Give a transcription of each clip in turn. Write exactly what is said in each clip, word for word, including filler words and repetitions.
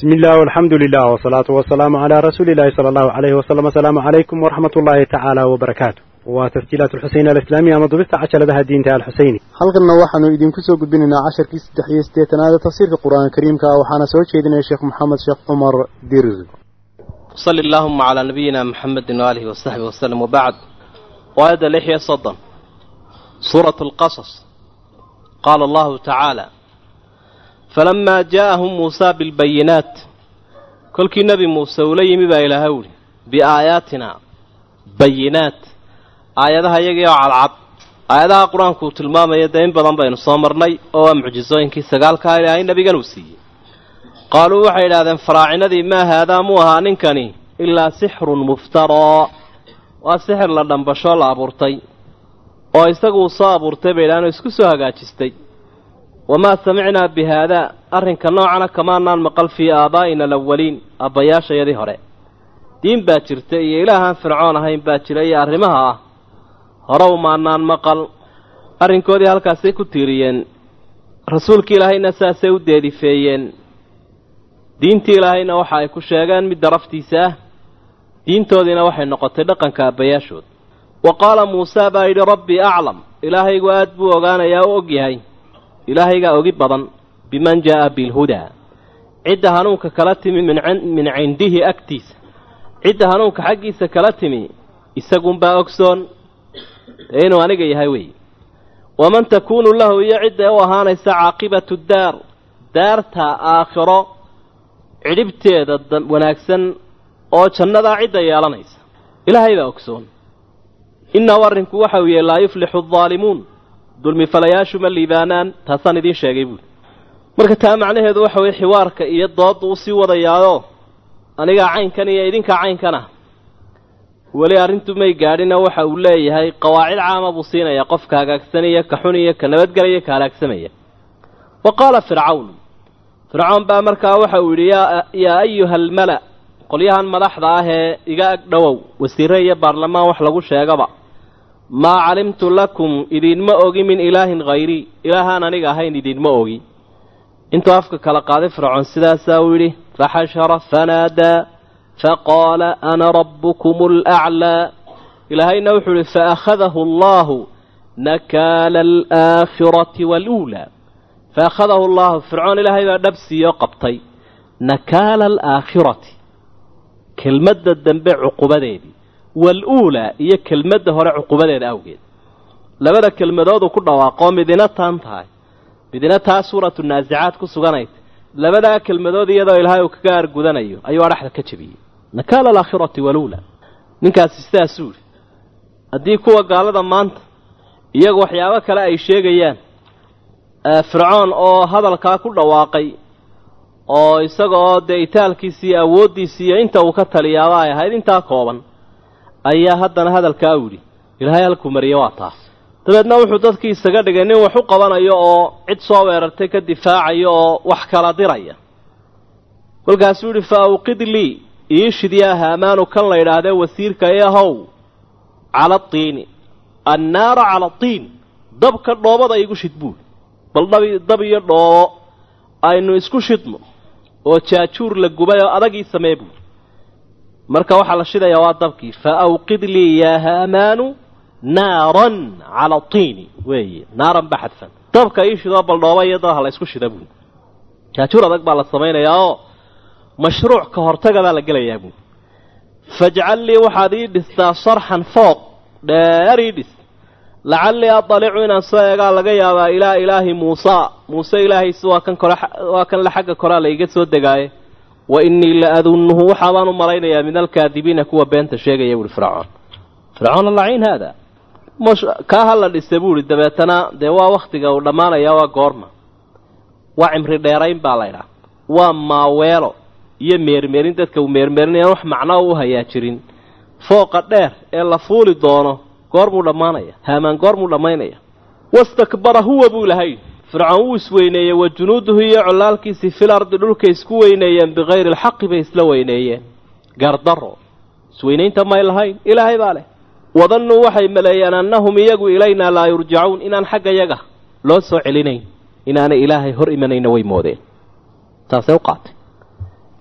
بسم الله والحمد لله والصلاة والسلام على رسول الله صلى الله عليه وسلم. السلام عليكم ورحمة الله تعالى وبركاته. وتسجيلات الحسين الإسلامية مضبطة عشر لها الدين تعالى الحسيني. حلقنا وحنا يدين كسو قبلنا عشر كيس تحية ستيتنا هذا تفسير القرآن الكريم كأوحنا سويت شيدنا الشيخ محمد شيخ عمر ديرز. صلى اللهم على نبينا محمد وآله وصحبه وسلم وبعد. وهذا لحية صدا سورة القصص. قال الله تعالى: فلما جاءهم موسى بالبينات كل كي نبي موسى وليم با إلى هول بآياتنا بينات آياتها يجي على العب آياتها قرآن كوت المام يدين بدن بين صامرني أو معجزين كي سجال كاي أي نبي جنوسي قالوا وحيد هذا فراعنا ذي ما هذا مو هانكني إلا سحر مفترى والسحر لدن بشال عبرتي ويستجوا صابرتي بلانه يسكسوها جاتشتي وما سمعنا بهذا أرن كنوعنا كمان نمقل في آبائنا الأولين أبياش يدي هراء دين باكرتي إلها فرعون هاي باكرية أرمها هرو ما نمقل أرن كودي هالكاسي كتيريين رسولك إلهي نساسي وديدي فيين دين تيلهي نوحا كشاغان مدرفتي ساه دين تودينا وحي نقطة لقن كأبياشود. وقال موسى بايد ربي أعلم إلهي قواد بو وغانا يا أوغي إلهي أوغي بضن بمن جاء بالهدى عد هنوك كلاتمي من, عن من عنده أكتيس عد هنوك حقي سكلاتمي إساقون با أكسون إينو أنيقا يهوي ومن تكون له يعد وهانا يسا عاقبة الدار دارتا آخرة عربتي وناكسن أو جندا عد يالانيس إلهي با أكسون إن ورنكو وحوية لا يفلح الظالمون dulmi falayaashu ma liibaanaan taasaan idiin sheegay buuli marka taa macnaheedu waxa weeye xiwaarka iyo doodda uu sii wadayaayo aniga caynkan iyo idinka caynkan ah wali arrintu may gaadhina waxa uu leeyahay qawaacid caama buu siinaya qofka hagaagsanaya ka xun iyo ka nabadgelaya ka halaagsamaya waqala fircawn fircawn baa markaa waxa uu yidhi yaa ayuha almala qolyahan madaxda ah ee iga ag dhowow wasiire iyo baarlamaan wax lagu sheegaba ما علمت لكم إذن ما أوغي من إله غيري إلهان أنيق أهين إذن ما أوغي انتو أفك كالقاذف فرعون سدا ساوري فحشر فنادى فقال أنا ربكم الأعلى إلهي نوحل فأخذه الله نكال الآخرة والأولى فأخذه الله فرعون إلهي نفسي يقبطي نكال الآخرة كلمة الدنبع عقوبة والأولى هي كلمة هراء عقوبة الأوجد لبدا كلمة ذو كل واقع مدينة تانتهاي مدينة تها سورة النازعات كسوغانيت لبدا كلمة ذو يدا إلهي وكار جودانيو أيوة رح كتشبي نكال الآخرة والأولى نكاس استاسور أديكوا قال هذا مانت يجوا حياة كلا أي شيء جيان فرعون أو هذا الكاكل واقعي أو يسقى ديتال كيسي أودي سي أنت وكتل يا واي هاي أنت كوبان ayaa haddana hadalkaa wiri ilaahay halku mariyo waa taas dabeedna wuxuu dadkii isaga dhigay nin wax u qabanayo oo cid soo weerartay ka difaacayo oo wax kala diraya kolkaasuu yidhi faawqid lii iishid yaa haamaanu kan la yidhaahde wasiirka ee ahow cala tiini annaara cala tiin dabka dhoobada igu shid buul bal dab iyo dhoobo aynu isku shidno oo jaajuur la gubay oo adagii samee buul marka waxa la shidayaa waa dabkii fa awqid li ya haamanu naaran ala tin way naaran baxadfan dabka ay shido bal dhoobayada la isku shida buu jaajuur adag baa la sameeyaa oo mashruuc ka hortaga la galayaa buu faj'al li waxaadi dhistaa sarhan fooq daaridis la'alli atali'u ina sayaga laga yaabaa ilaa ilaahi muusa muusa ilaahi soo kan kora waa kan la xagga kora la iga soo degaaye وإني لأظنه وحوان مرينا من الكاذبين كوا بنت شيء يقول فرعون فرعون اللعين هذا مش كهلا الاستبول الدبتنا دوا وقت جو لما يا وقرما وعمر ديرين بالينا وما ويرو يمير ميرين تذكر مير ميرين يروح معنا وهي شرين فوق الدير إلا فول الدونه قرمو لما يا همان قرمو لما يا واستكبر هو أبو لهي فرعون سوينيه وجنوده هي علالكيس في الأرض دولك يسكوينيه بغير الحق بيسلوينيه قردروا سوينين تما إلهين إلهي باله وظنوا وحي ملايان أنهم يجوا إلينا لا يرجعون إن حق يجا لو سوء علينين إن أنا إلهي هر إمنين ويمودين تاسوقات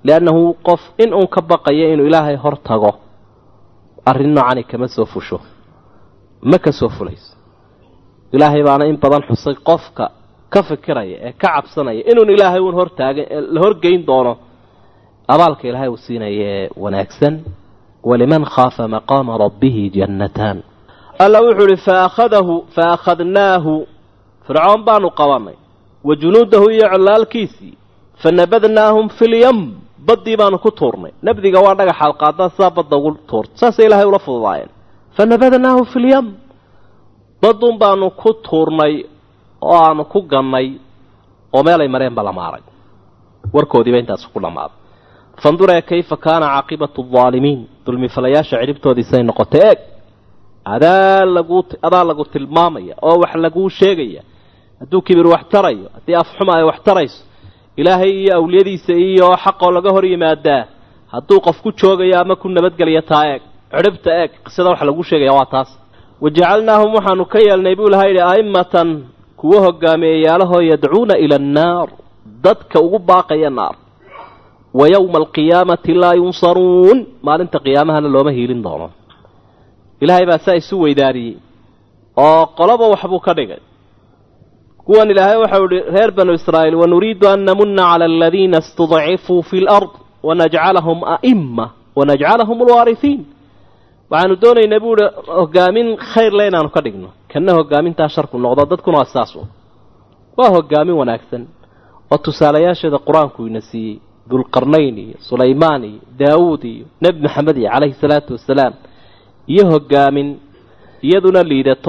liannahu qof in uun ka baqaya inuu ilaahay hor tago arrin noocani kama soo fusho ma ka soo fulayso ilaahay baana in badan xusay qofka ka fikiraya ee ka cabsanaya inuun ilaahay uun hor taagan la horgeyn doono abaalka ilaahay uu siinaye wanaagsan waliman khaafa maqaama rabbihi jannataan alla wuxuu ihi faakhadahu faakhadnaahu fircoon baanu qabanay wajunuudahu iyo colaalkiisii fanabadnaahum fi lyam baddii baanu ku tuurnay nabdiga waa dhagaxaad qaadaan sidaa badda ugu tuurta saasay ilaahay ula fududaayeen fanabadnaahu fi lyam badun baanu ku tuurnay oo aanu ku gannay oo meelay mareenba la maaray warkoodiiba intaas ku dhammaaday fanduree kayfa kaana caaqibatu aldaalimiin dulmifalayaasha ciribtoodiisay noqotay eeg adaa lagu adaa lagu tilmaamaya oo wax laguu sheegaya hadduu kibir wax tarayo haddii afxuma ay wax tarayso ilaahay iyo awliyadiisa iyo xaqoo laga hor yimaadaa hadduu qof ku joogayo ama ku nabadgelaya taa eeg ciribta eeg qisada wax lagu sheegaya waa taas wajacalnaahum waxaanu ka yeelnay buu ilahay yidhi a'immatan kuwa hogaamiyayaalahoo yadcuuna ila annaar dadka ugu baaqaya naar wa yowma alqiyaamati laa yunsaruun maalinta qiyaamahana looma hiilin doono ilaahay baa saa isu weydaariyey oo qoloba waxbuu ka dhigay kuwan ilaahay waxau ihi reer banu israa'iil wanuriidu an namunna cala aladiina istudcifuu fi lard wanajcalahum a'imma wanajcalahum alwaarihiin waxaanu doonaynaa buu ihi hogaamin khayr le inaanu ka dhigno kana hogaamintaa sharku noqdo dadkuna waa saas u waa hogaamin wanaagsan oo tusaalayaasheeda qur-aanku ina siiyey dulqarnayn iyo sulaymaan iyo daawuud iyo nebi maxamed iyo calayhi salaatu wasalaam iyo hogaamin iyaduna liidato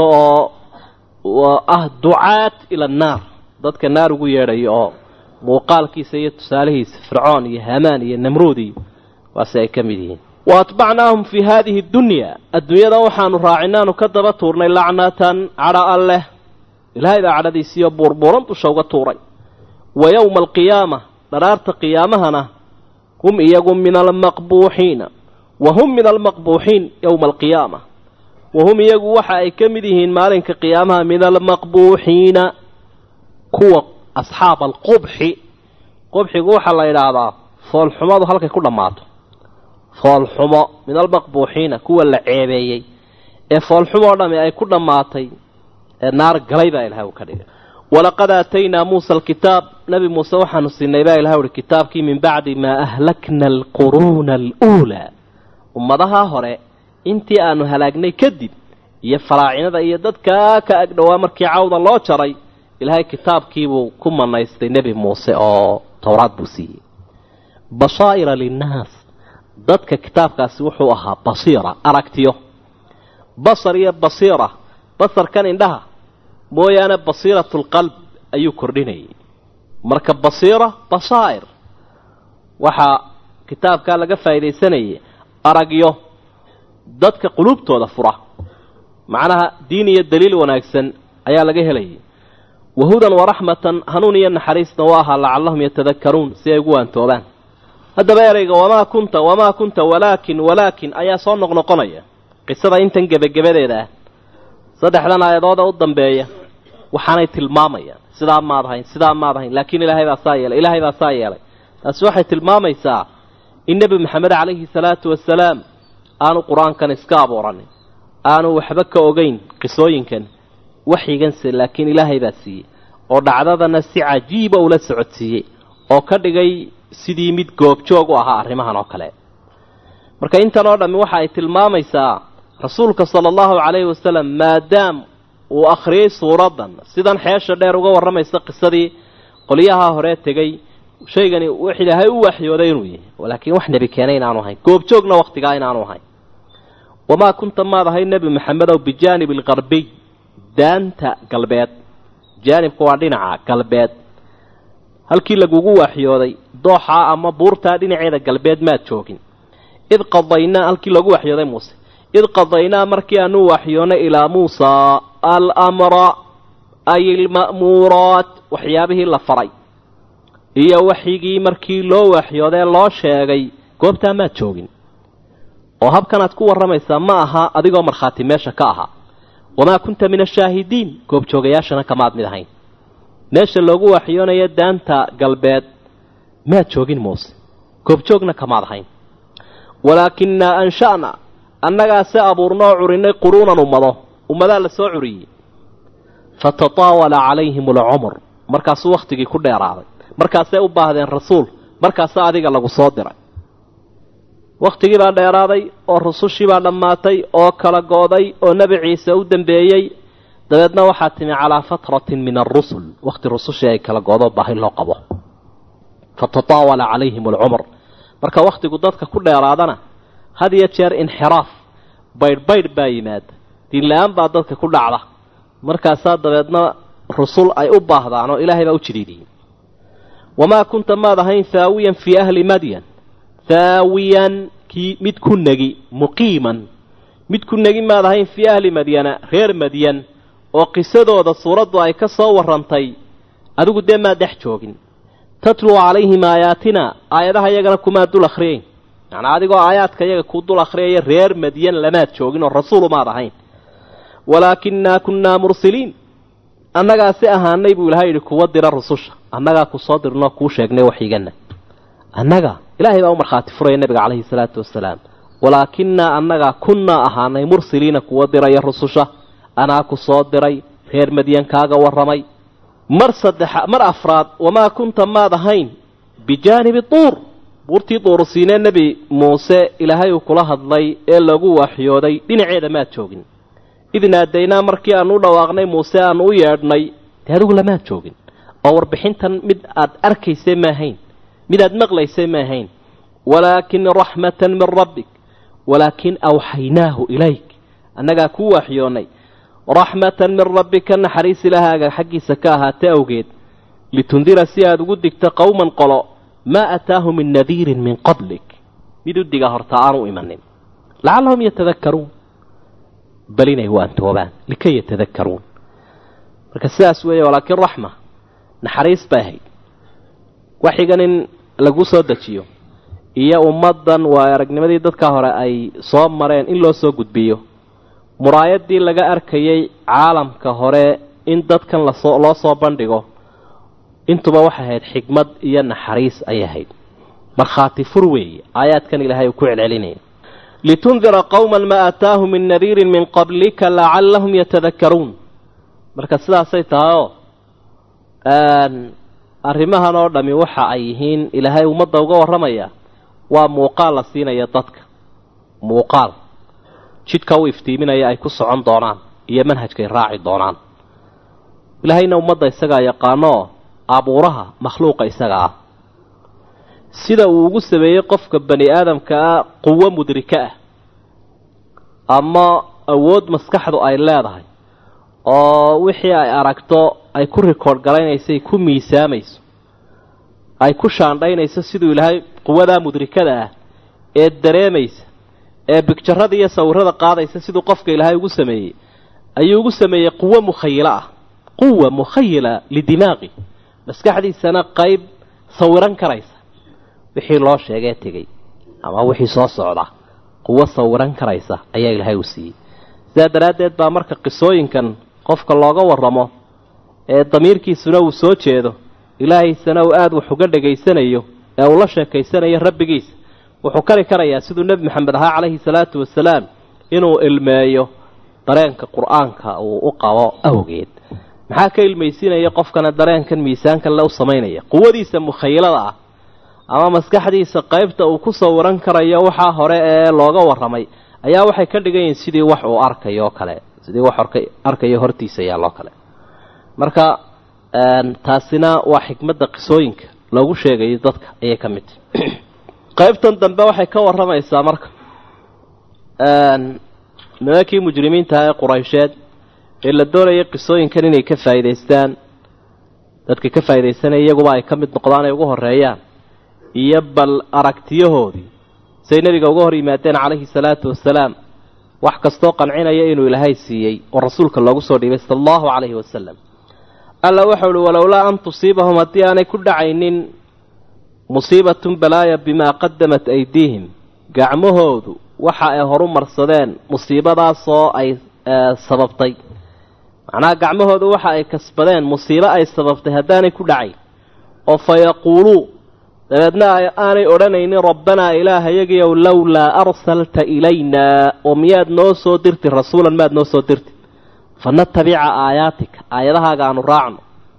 oo ah ducaat ila annaar dadka naar ugu yeedhayo oo muuqaalkiisa iyo tusaalihiisa fircoon iyo hamaan iyo namruud iyo waase ay ka mid yihiin waatbacnaahum fii haadihi addunya adduunyada waxaanu raacinaanu ka daba tuurnay lacnatan cadha alleh ilaahay baa cadhadiisiiyo buurbuuran dusha uga tuuray wa yowma alqiyaama dharaarta qiyaamahana hum iyagu min almaqbuuxiina wa hum min almaqbuuxiin yowma alqiyaama wa hum iyagu waxa ay ka mid yihiin maalinka qiyaamaha min almaqbuuxiina kuwa asxaab alqubxi qubxigu waxaa la yidhaahdaa foolxumadu halkay ku dhammaato foolxumo min almaqbuuxiina kuwa la ceebeeyey ee foolxumo o dhami ay ku dhammaatay ee naar galay baa ilahay uu ka dhigay walaqad aataynaa muusa alkitaab nebi muuse waxaanu siinay baa ilahay uhi kitaabkii min bacdi maa ahlakna alquruuna aluulaa ummadaha hore intii aanu halaagnay kadib iyo faraacinada iyo dadkaa ka agdhowaa markii cawda loo jaray ilaahay kitaabkiibuu ku manaystay nebi muuse oo towraad buu siiyey basaa'ira linnaas dadka kitaabkaasi wuxuu ahaa basiira aragtiyo basar iyo basiira basarkan indhaha mooyaane basiiratu lqalb ayuu kordhinayay marka basiira basaa'ir waxaa kitaabkaa laga faa'iidaysanayay aragyo dadka quluubtooda fura macnaha diin iyo daliil wanaagsan ayaa laga helayay wahudan waraxmatan hanuun iyo naxariisna waa ahaa lacallahum yatadakaruun si ay ugu waantoobaan haddaba ereyga wamaa kunta wamaa kunta walaakin walaakin ayaa soo noqnoqonaya qisada intan gebagabadeeda ah saddexdan aayadooda u dambeeya waxaanay tilmaamayaan sidaa maad ahayn sidaa maad ahayn laakiin ilaahay baa saa yeelay ilaahay baa saa yeelay taasi waxay tilmaamaysaa in nebi maxamed calayhi salaatu wasalaam aanu qur-aankan iska abuuranin aanu waxba ka ogeyn qisooyinkan waxyiganse laakiin ilaahay baa siiyey oo dhacdadana si cajiiba ula socodsiiyey oo ka dhigay sidii mid goobjoog u ahaa arrimahan oo kale marka intan oo dhammi waxa ay tilmaamaysaa rasuulka sala allahu calayhi wasalam maadaam uu akhriyey suuraddan sidan xeesha dheer uga warramaysa qisadii qolyaha hore tegey shaygani wax ilaahay u waxyooday inuu yahay laakiin wax nebi keenay inaanu ahayn goobjoogna wakhtigaa inaanu ahayn wamaa kunta maad ahay nebi maxamedow bijaanib alqarbiy daanta galbeed jaanibka waa dhinaca galbeed halkii lagugu waxyooday dooxa ama buurtaa dhinaceeda galbeed maad joogin id qadaynaa halkii lagu waxyooday muuse id qadaynaa markii aanu waxyoonay ilaa muusa alamra ay alma'muuraat waxyaabihii la faray iyo waxyigii markii loo waxyoodee loo sheegay goobtaa maad joogin oo habkanaad ku warramaysaa ma aha adigoo markhaati meesha ka ahaa wamaa kunta min ashaahidiin goobjoogayaashana kamaad mid ahayn meesha loogu waxyoonayo daanta galbeed maad joogin muuse goobjoogna kamaad ahayn walaakinaa ansha'na annagaa se abuurnoo curinay quruunan ummado ummadaa la soo curiyey fatataawala calayhim alcumr markaasuu wakhtigii ku dheeraaday markaasay u baahdeen rasuul markaasa adiga lagu soo diray wakhtigii baa dheeraaday oo rusushii baa dhammaatay oo kala go'day oo nebi ciise u dambeeyey dabeedna waxaa timi calaa fatratin min arusul wakhti rusushii ay kala go'do baahi loo qabo fatataawala calayhim alcumr marka wakhtigu dadka ku dheeraadana had iyo jeer inxiraaf baydhbaydh baa yimaada diinla-aan baa dadka ku dhacda markaasaa dabeedna rusul ay u baahdaan oo ilaahay baa u jiriidiyey wamaa kunta maad ahayn haawiyan fii ahli madyan haawiyan kii mid ku negi muqiiman mid ku negi maad ahayn fii ahli madyana reer madyan oo qisadooda suuraddu ay ka soo warrantay adigu dee maad dhex joogin tatluu calayhim aayaatina aayadaha iyagana kumaad dul akhriyayn yacnaa adigoo aayaadka iyaga kuu dul akhriyaya reer madyan lamaad joogin oo rasuulu maad ahayn walaakinaa kunnaa mursiliin annagaa si ahaanay buu ilahay yidhi kuwa dira rususha annagaa ku soo dirnoo kuu sheegnay waxigana annaga ilaahay baa u markhaati furaya nebiga calayhi salaatu wasalaam walaakinaa annagaa kunnaa ahaanay mursiliina kuwa diraya rususha anaa ku soo diray reer madyan kaaga warramay mar saddexa mar afraad wamaa kunta maad ahayn bijaanibi tuur buurtii duurusiinee nebi muuse ilaahay uu kula hadlay ee lagu waxyooday dhinaceeda maad joogin idnaadaynaa markii aanu u dhawaaqnay muuse aanu u yeedhnay dee adigu lamaad joogin oo warbixintan mid aad arkaysay ma ahayn mid aad maqlaysay ma ahayn walaakin raxmatan min rabbik walaakin awxaynaahu ilayk annagaa kuu waxyoonnay raxmatan min rabbika naxariis ilahaaga xaggiisa ka ahaatay awgeed litundira si aad ugu digto qowman qolo maa ataahu min nadiirin min qablik mid u diga horta aanu imanin lacallahum yatadakkaruun bal inay waantoobaan likay yatadakkaruun marka sidaas weeye walaakin raxma naxariis bay ahayd waxigan in lagu soo dejiyo iyo ummaddan waa aragnimadii dadka hore ay soo mareen in loo soo gudbiyo muraayadii laga arkayay caalamka hore in dadkan lasoo loo soo bandhigo intuba waxay ahayd xigmad iyo naxariis ay ahayd markhaati fur weeye aayaadkan ilaahay uu ku celcelinaya litundira qowman maa aataahu min nadiirin min qablika lacallahum yatadakkaruun marka sidaasay tahayoo arrimahan oo dhammi waxa ay yihiin ilaahay ummadda uga warramaya waa muuqaal la siinaya dadka muuqaal jidka u iftiiminaya ay ku socon doonaan iyo manhajkay raaci doonaan ilaahayna ummadda isagaa yaqaanoo abuuraha makhluuqa isaga ah sida uu ugu sameeyey qofka bani aadamka ah quwo mudrika ah ama awood maskaxdu ay leedahay oo wixii ay aragto ay ku rikoodh garaynaysay ku miisaamayso ay ku shaandhaynayso siduu ilaahay quwadaa mudrikada ah ee dareemaysa ee bigjarada iyo sawirada qaadaysa siduu qofka ilaahay ugu sameeyey ayuu ugu sameeyey quwo mukhayila ah quwa mukhayila lidimaaqi maskaxdiisana qayb sawiran karaysa wixii loo sheegay tegay ama wixii soo socda quwo sawiran karaysa ayaa ilaahay u siiyey sidaa daraaddeed baa marka qisooyinkan qofka looga warramo ee damiirkiisuna uu soo jeedo ilaahaysana uu aada wax uga dhegaysanayo ee uu la sheekaysanayo rabbigiisa wuxuu kari karayaa siduu nebi maxamed ahaa calayhi salaatu wasalaam inuu ilmeeyo dareenka qur-aanka uu u qabo awgeed maxaa ka ilmaysiinaya qofkana dareenkan miisaankan le u samaynaya quwadiisa mukhayilada ah ama maskaxdiisa qaybta uu ku sawiran karayo waxaa hore ee looga warramay ayaa waxay ka dhigan yihiin sidii wax uu arkayo kale sidii wax arkayo hortiisa yaaloo kale marka taasina waa xikmadda qisooyinka loogu sheegayo dadka ayay ka mid tahay qaybtan dambe waxay ka warramaysaa marka nimankii mujrimiinta ee quraysheed ee la doonayay qisooyinkan inay ka faa'iidaystaan dadka ka faa'iidaysanaya iyaguba ay ka mid noqdaan ay ugu horreeyaan iyo bal aragtiyahoodii say nebiga uga hor yimaadeen calayhi salaatu wasalaam wax kastoo qancinaya inuu ilaahay siiyey oo rasuulka loogu soo dhiibay sala allahu calayhi wasalam alla waxau uhi walowlaa an tusiibahum haddii aanay ku dhacaynin musiibatun balaaya bimaa qadamat aydiihim gacmahoodu waxa ay horu marsadeen musiibadaasoo ay sababtay macnaha gacmahoodu waxa ay kasbadeen musiibo ay sababtay haddaanay ku dhacayn oo fa yaquuluu dabeedna aanay odhanaynin rabbanaa ilaahayagiyow lowlaa arsalta ilaynaa oo miyaad noo soo dirti rasuulan maad noo soo dirti fanatabica aayaatika aayadahaaga aanu raacno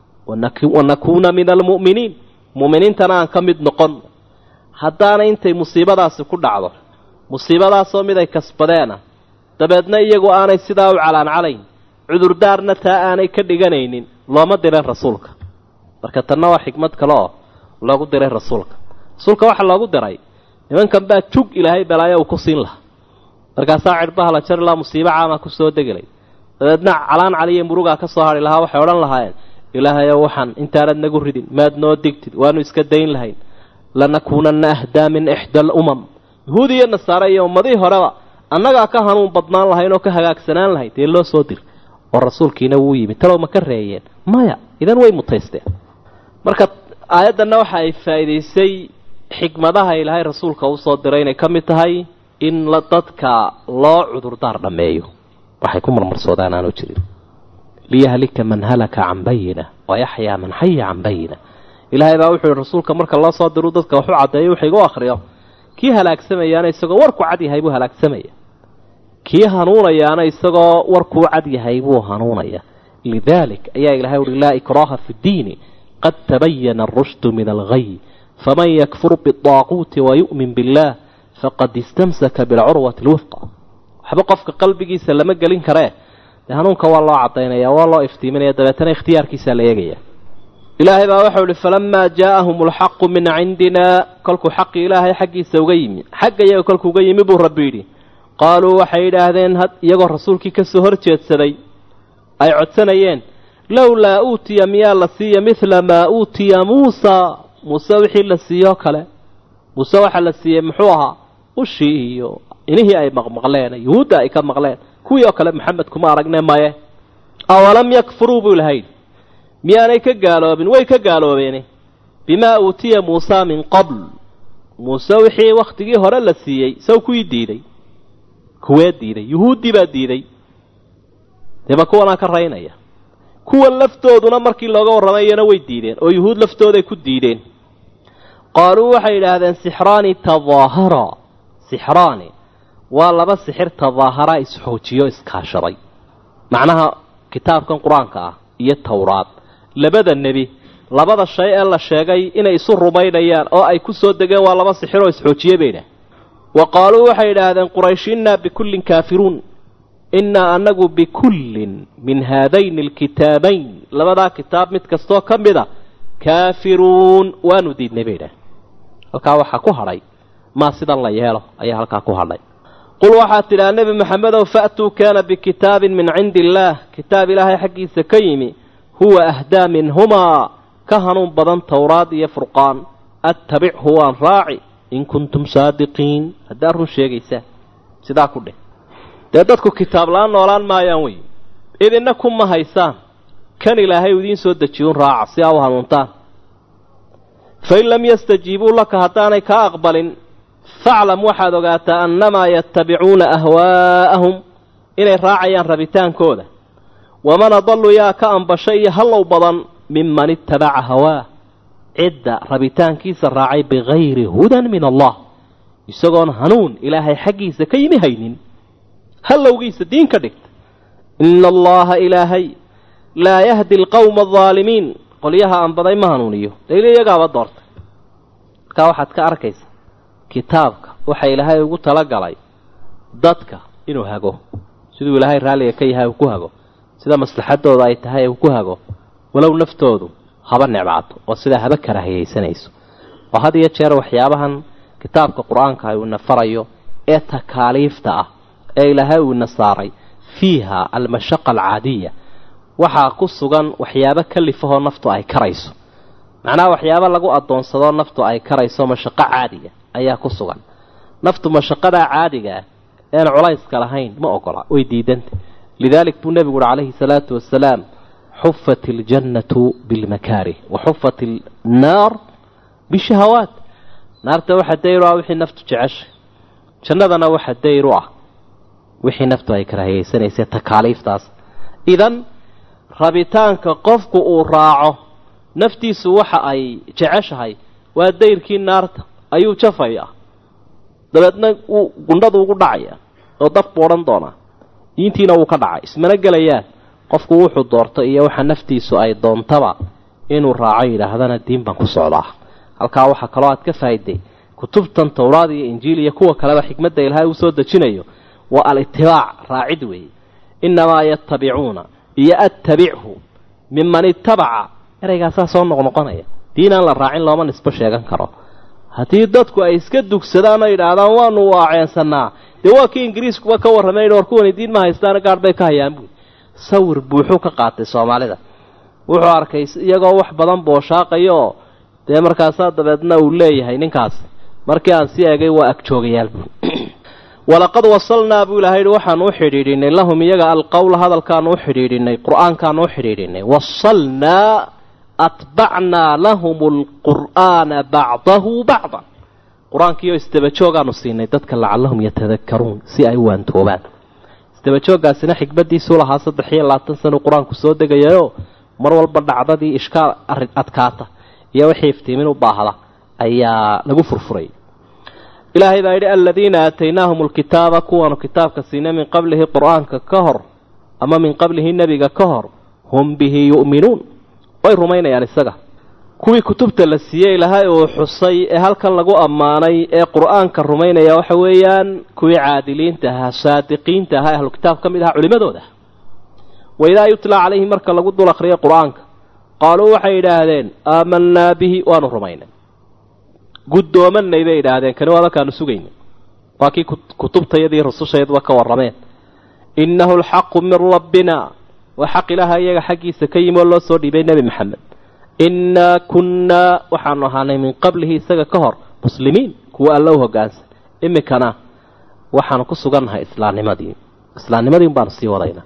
wanakuuna min almu'miniin mu'miniintana aan ka mid noqon. haddaana intay musiibadaasi ku dhacdo musiibadaasoo mid ay kasbadeena dabeedna iyagu aanay sidaa u calaancalayn cudurdaarna taa aanay ka dhiganaynin looma dirin rasuulka. marka tanna waa xikmad kale oo loogu diray rasuulka. rasuulka waxaa loogu diray nimankan baa jug ilaahay balaayo uu ku siin lahaa markaasaa cirbaha la jari lahaa musiibo caama ku soo degelay dabeedna calaan caliyo murugaa ka soo hadhi lahaa waxay odhan lahaayeen ilaahayow waxaan intaanad nagu ridin maad noo digtid waanu iska dayn lahayn lanakuunanna ahdaa min ixda alumam. yahuud iyo nasaare iyo ummadihii horeba annagaa ka hanuun badnaan lahayn oo ka hagaagsanaan lahayd dee loo soo dir oo rasuulkiina wuu yimi talow ma ka reeyeen maya idan way mutaysteen. marka aayaddanna waxa ay faa'iidaysay xikmadaha ilaahay rasuulka u soo diray inay ka mid tahay in la dadka loo cudurdaar dhammeeyo waxay ku marmarsoodaan aanu jirin. liyahlika man halaka can bayina wayaxyaa man xaya can bayina. ilaahay baa wuxuu yihi rasuulka marka loo soo diru dadka waxu caddeeyo wuxuu igu akhriyo kii halaagsamayaana isagoo warku cad yahay buu halaagsamaya kii hanuunayaana isagoo warkuu cad yahay buu hanuunaya. lidaalik ayaa ilaahay uhi laa ikraaha fi ddiini qad tabayana arushdu min alghay faman yakfur biddaaquuti wayu'min billaah faqad istamsaka bilcurwati lwifqa. waxba qofka qalbigiisa lama gelin karee dee hanuunka waa loo caddaynaya waa loo iftiiminaya dabeetana ikhtiyaarkiisaa la eegaya. ilaahay baa waxau ihi falamaa jaa'ahum alxaqu min cindinaa kolkuu xaqii ilaahay xaggiisa uga yimi xagga iyaga kolkuu uga yimi buu rabbi yidhi qaaluu waxay yidhaahdeen iyagoo rasuulkii ka soo hor jeedsaday ay codsanayeen lowlaa uutiya miyaa la siiya midla maa uutiya muusa muuse wixii la siiyoo kale. muuse waxaa la siiyey muxuu ahaa ushii iyo inihii ay maqmaqleen yuhuudda ay ka maqleen kuwii oo kale maxamed kuma aragne maye. awalam yakfuruu buu ilahay miyaanay ka gaaloobin way ka gaaloobeene bimaa uutiya muusa min qabl muuse wixii wakhtigii hore la siiyey saw kuwii diiday kuwee diiday yuhuuddii baa diiday deba kuwanaa ka raynaya. kuwan laftooduna markii looga warramayana way diideen oo yuhuud laftooday ku diideen. qaaluu waxay yidhaahdeen sixraani tadaahara sixraani waa laba sixir tadaahara isxoojiyo iskaashaday. macnaha kitaabkan qur-aanka ah iyo towraad labada nebi labada shay ee la sheegay inay isu rumaynayaan oo ay ku soo degeen waa laba sixir oo isxoojiyey bay idhaah. wa qaaluu waxay yidhaahdeen quraysh innaa bikullin kaafiruun innaa annagu bikullin min haadayni alkitaabayn labadaa kitaab mid kastoo ka mid a kaafiruun waanu diidnay bay idhaah. halkaa waxaa ku hadhay maa sidan la yeelo ayaa halkaa ku hadhay. qul waxaad tidhaha nebi maxamedow fa'tuu kaana bikitaabin min cindi illaah kitaab ilaahay xaggiisa ka yimi huwa ahdaa minhumaa ka hanuun badan towraad iyo furqaan attabichu waan raaci in kuntum saadiqiin haddaad run sheegaysaa sidaa ku dheh. dee dadku kitaab la-aan noolaan maayaan wey idinna kuma haysaan kan ilaahay u idiin soo dejiyuun raaca si aa u hanuuntaan. fain lam yastajiibuu laka haddaanay kaa aqbalin faclam waxaad ogaataa annamaa yattabicuuna ahwaa'ahum inay raacayaan rabitaankooda. waman adallu yaa ka ambashay iyo hallow badan miman ittabaca hawaah cidda rabitaankiisa raacay bigayri hudan min allah isagoon hanuun ilaahay xaggiisa ka yimi haynin hallowgiisa diin ka dhigta. ina allaha ilaahay laa yahdi alqawma aldaalimiin qolyaha anbaday ma hanuuniyo dayli iyagaaba doortay. markaa waxaad ka arkaysa kitaabka waxa ilaahay ugu talagalay dadka inuu hago siduu ilaahay raaliga ka yahay uu ku hago sida maslaxadooda ay tahay uu ku hago walow naftoodu haba necbaato oo sida haba karaahiyeysanayso. oo had iyo jeer waxyaabahan kitaabka qur-aanka uu nafarayo ee takaaliifta ah ee ilaahay uu nasaaray fiiha almashaqa alcaadiya waxaa ku sugan waxyaabo kalifahoo naftu ay karayso. macnaha waxyaabo lagu adoonsado naftu ay karayso mashaqo caadiga ayaa ku sugan. naftu mashaqada caadiga ah een culayska lahayn ma ogola way diidanta. lidaalik buu nabigu uri calayhi salaatu wasalaam xufat iljannatu bilmakaarih wa xufat ilnaar bishahawaat. naarta waxa dayru ah wixii naftu jeceshay jannadana waxa dayru ah wixii naftu ay karaahiyeysanaysa takaaliiftaas. idan rabitaanka qofku uu raaco naftiisu waxa ay jeceshahay waa dayrkii naarta ayuu jafayaa dabeedna uu gundhadu ugu dhacaya oo daf booran doona diintiina uu ka dhacay ismana gelayaan qofku wuxuu doorto iyo waxa naftiisu ay doontaba inuu raaco yiraahdana diin baan ku socdaa halkaa waxa kale oo aad ka faa'iiday kutubtan tawraad iyo injiil iyo kuwa kale xikmadda ilaahay uu soo dajinayo wa al-ittibaa' raacid weey inma yattabi'una iyo attabi'hu mimman ittaba'a eraygaas soo noqnoqonaya diinaan la raacin looma nisbo sheegan karo hadii dadku ay iska dugsadaan ay yiraahdaan waanu waaceensanaa de waa kii ingiriisku ka warramay war kuwan diin ma haystaan gaar bay ka hayaan buu sawir buuxu ka qaatay Soomaalida wuxuu arkay iyagoo wax badan booshaaqayo de markaas dabeedna uu leeyahay ninkaas markii aan si eegay waa ag joogayaal walaqad wasalna bu ilaahay waxaan u xiriirinay lahum iyaga alqawl hadalkaan u xiriirinay quraankaan u xiriirinay wasalna atba'na lahum alqur'ana ba'dahu ba'dan quraankiyo istaba joogaanu siinay dadka lacallahum yatadakkaruun si ay waan toobaan istaba joogaasina xikmadiisu lahaa saddex iyo labaatan sano quraanku soo degayo mar walba dhacdadii ishkaal adkaata iyo wixii iftiimin u baahda ayaa lagu furfuray ilaahay baa yidhi alladina aataynahum alkitaaba kuwanu kitaabka siinay min qablihi quraanka ka hor ama min qablihi nabiga ka hor hum bihi yu'minuun way rumaynayaan isaga kuwii kutubta la siiyay ilaahay oo xusay ee halkan lagu ammaanay ee quraanka rumaynaya waxa weeyaan kuwii caadiliinta ah saadiqiinta ah ahlu kitaab kamid ah culimadooda وإذا يتلى عليه مركا لغو دول أخرية قرآنك قالوا وحي إلهدين آمنا به ونرمينا قدوا منا إذا إلهدين كانوا هذا كانوا سوقين وكي كتبت يدي رسوش يدوك والرمين إنه الحق من ربنا وحق لها إياك حقي سكيم والله سوري بين نبي محمد إنا كنا وحنوهانا من قبله سيغا كهر مسلمين كوا الله قانس إمي كنا وحنقصوا قنها إسلام مدين إسلام مدين بانسي وضينا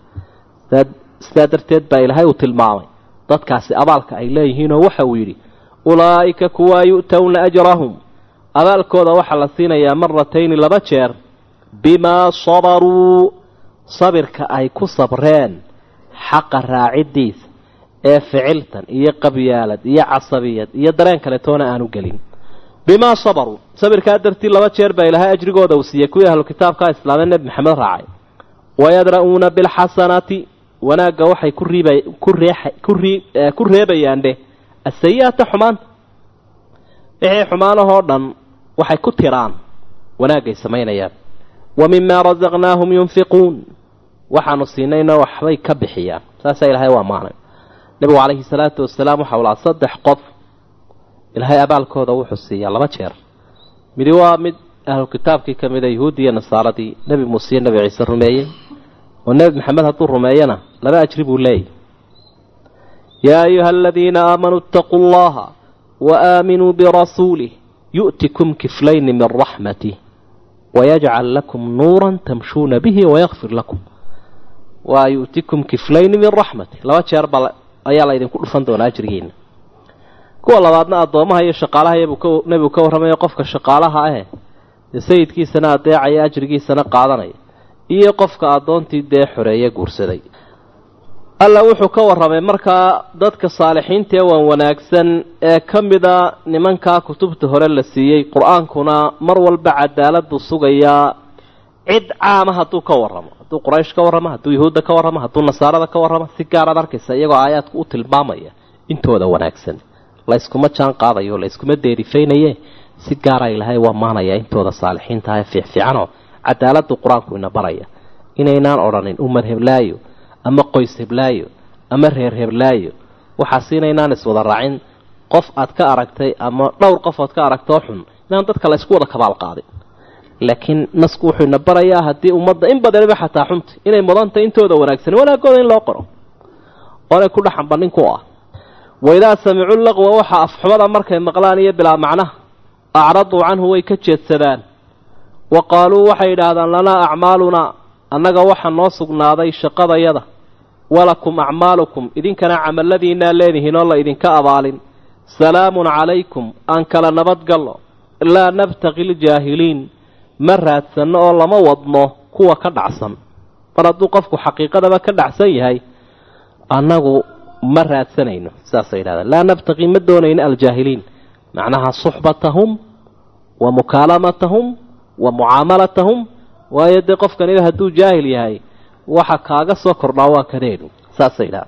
استادرتيد با إلهي وتلماوي dadkaasi abaalka ay leeyihiin oo waxa uu yiri ulaa'ika kuwa yu'tawna ajrahum abaalkooda waxa la siinayaa marratayn laba jeer bima sabaru sabirka ay ku sabreen xaq raacidiis ee ficiltan iyo qabyaalad iyo casabiyad iyo dareen kale toona aanu galin bima sabaru sabirka dartii laba jeer ba Ilaahay ajrigooda uu siiyay kuwa ahlu kitaabka islaamada nabi maxamed raacay wayadrauna bil hasanati wanaaga waxay ku riibay ku reexay ku ri ku reebayaan de asayyaata xumaan ee xumaanahoo dhan waxay ku tiraan wanaagay sameynayaan wa mimma razaqnahum yunfiqun waxaanu siinayna waxbay ka bixiyaan saasa Ilaahay waa maanay nabi waalaihi salaatu wassalaam waxa uu saddex qof Ilaahay abaalkooda wuxuu siiyay laba jeer mid waa mid ahlu kitaabkii kamid ah yahuudiya nasaaradii nabi muuse nabi ciise rumeeyay ونبي محمد هاتو رمينا لما أجربوا لي يا أيها الذين آمنوا اتقوا الله وآمنوا برسوله يؤتكم كفلين من رحمته ويجعل لكم نورا تمشون به ويغفر لكم ويؤتكم كفلين من رحمته لو أتشارب أيالا إذن كل فندون أجرين كو الله بعدنا أضوامها هي الشقالة هي نبي كور رمي يقفك الشقالة هاي السيد كي سنة داعي أجرقي سنة قادني iyo qofka adoontii de xoreeye guursaday alla wuxuu ka warramay marka dadka saalixiinta ee waan wanaagsan ee kamida nimanka kutubta hore la siiyay quraankuna mar walba cadaalad sugaya cid caama haduu ka warramo haduu quraysh ka warramo haduu yahuuda ka warramo haduu nasaarada ka warramo si gaar ah arkaysa iyagoo aayaadku u tilmaamaya intooda wanaagsan la iskuma jaan qaadayo la iskuma deerifeynayay si gaar ah Ilaahay waa maanaya intooda saalixiinta ah fiicfiicano cadaaladu quraanku ina baraya inaynaan oranin umar heblaayo ama qoys heblaayo ama reer heblaayo waxa siinaynaan iswada raacin qof aad ka aragtay ama dhowr qof aad ka aragto xun inaan dadka la isku wada kabaal qaadin laakiin nasku wuxuu ina barayaa hadii ummadda in badan ba xataa xunta inay mudanta intooda wanaagsan wanaagooda in loo qoro oo ku dhaxan banin ku ah wayda sami'u laqwa waxa afxumada markay maqlaan iyo bilaa macna a'radu anhu way ka jeedsadaan وقالوا وحي هذا لنا أعمالنا أنك وحا نوصقنا ذي شقض يدا ولكم أعمالكم إذن كان عمل الذين لينه الله إذن كأضال سلام عليكم أنك لنبت قال لا نبتغي الجاهلين مرات سنة الله ما وضنه كوا كدعسا فردوا قفكوا حقيقة ما كدعسي هاي أنه مرات سنين ساسين هذا لا نبتغي مدونين الجاهلين macnaha suxbatahum wa mukaalamatahum wa mucaamalatahum waayo dee qofkaniba hadduu jaahil yahay waxa kaaga soo kordhaa waa kadeenu saasay idhaha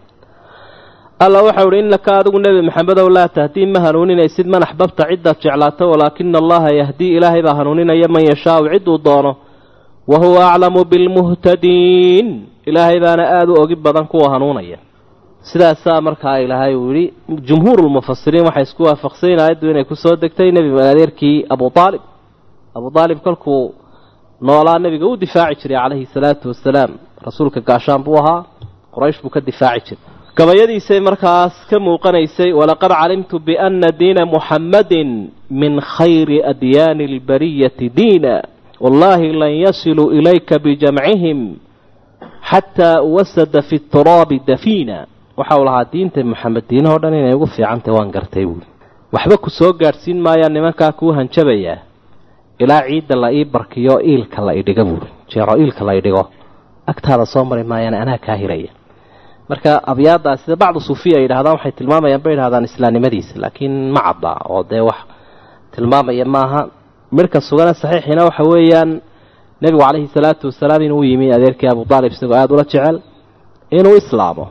alla waxau uhi innaka adigu nebi maxamedow laa tahdii ma hanuuninaysid man axbabta ciddaad jeclaato walaakina allaha yahdii ilaahay baa hanuuninaya man yashaau cidduu doono wa huwa aclamu bilmuhtadiin ilaahay baana aada u ogi badan kuwa hanuunaya sidaasaa markaa ilaahay uu yidhi jumhuurulmufasiriin waxay isku waafaqsayn aayaddu inay kusoo degtay nebi adeerkii abu aalib abu aalib kolkuu noolaa nebiga u difaaci jiray calayhi salaatu wasalaam rasuulka gaashaan buu ahaa quraysh buu ka difaaci jiray gabayadiisay markaas ka muuqanaysay walaqad calimtu biana diina muxammadin min khayri adyaani albariyati diina wallaahi lan yasiluu ilayka bijamcihim xataa uwasada fi turaabi dafiina waxa uu lahaa diinta maxamed diinahoo dhan inay ugu fiicantahy waan gartay buuli waxba ku soo gaadhsiin maayaan nimankaa kuu hanjabayaa ilaa ciidda la ii barkiyo iilka la idhiga buuli jeero iilka la idhigo agtaada soo mari maayaan anaa kaa hiraya marka abyaaddaa sida bacdu suufiya ay yidhahdaan waxay tilmaamayaan bay yidhahdaan islaamnimadiisa laakiin ma cadda oo dee wax tilmaamaya maaha midhka sugana saxiixina waxa weeyaan nebigu calayhi salaatu wasalaam inuu yimi adeerkii abu aalib isagoo aada ula jecel inuu islaamo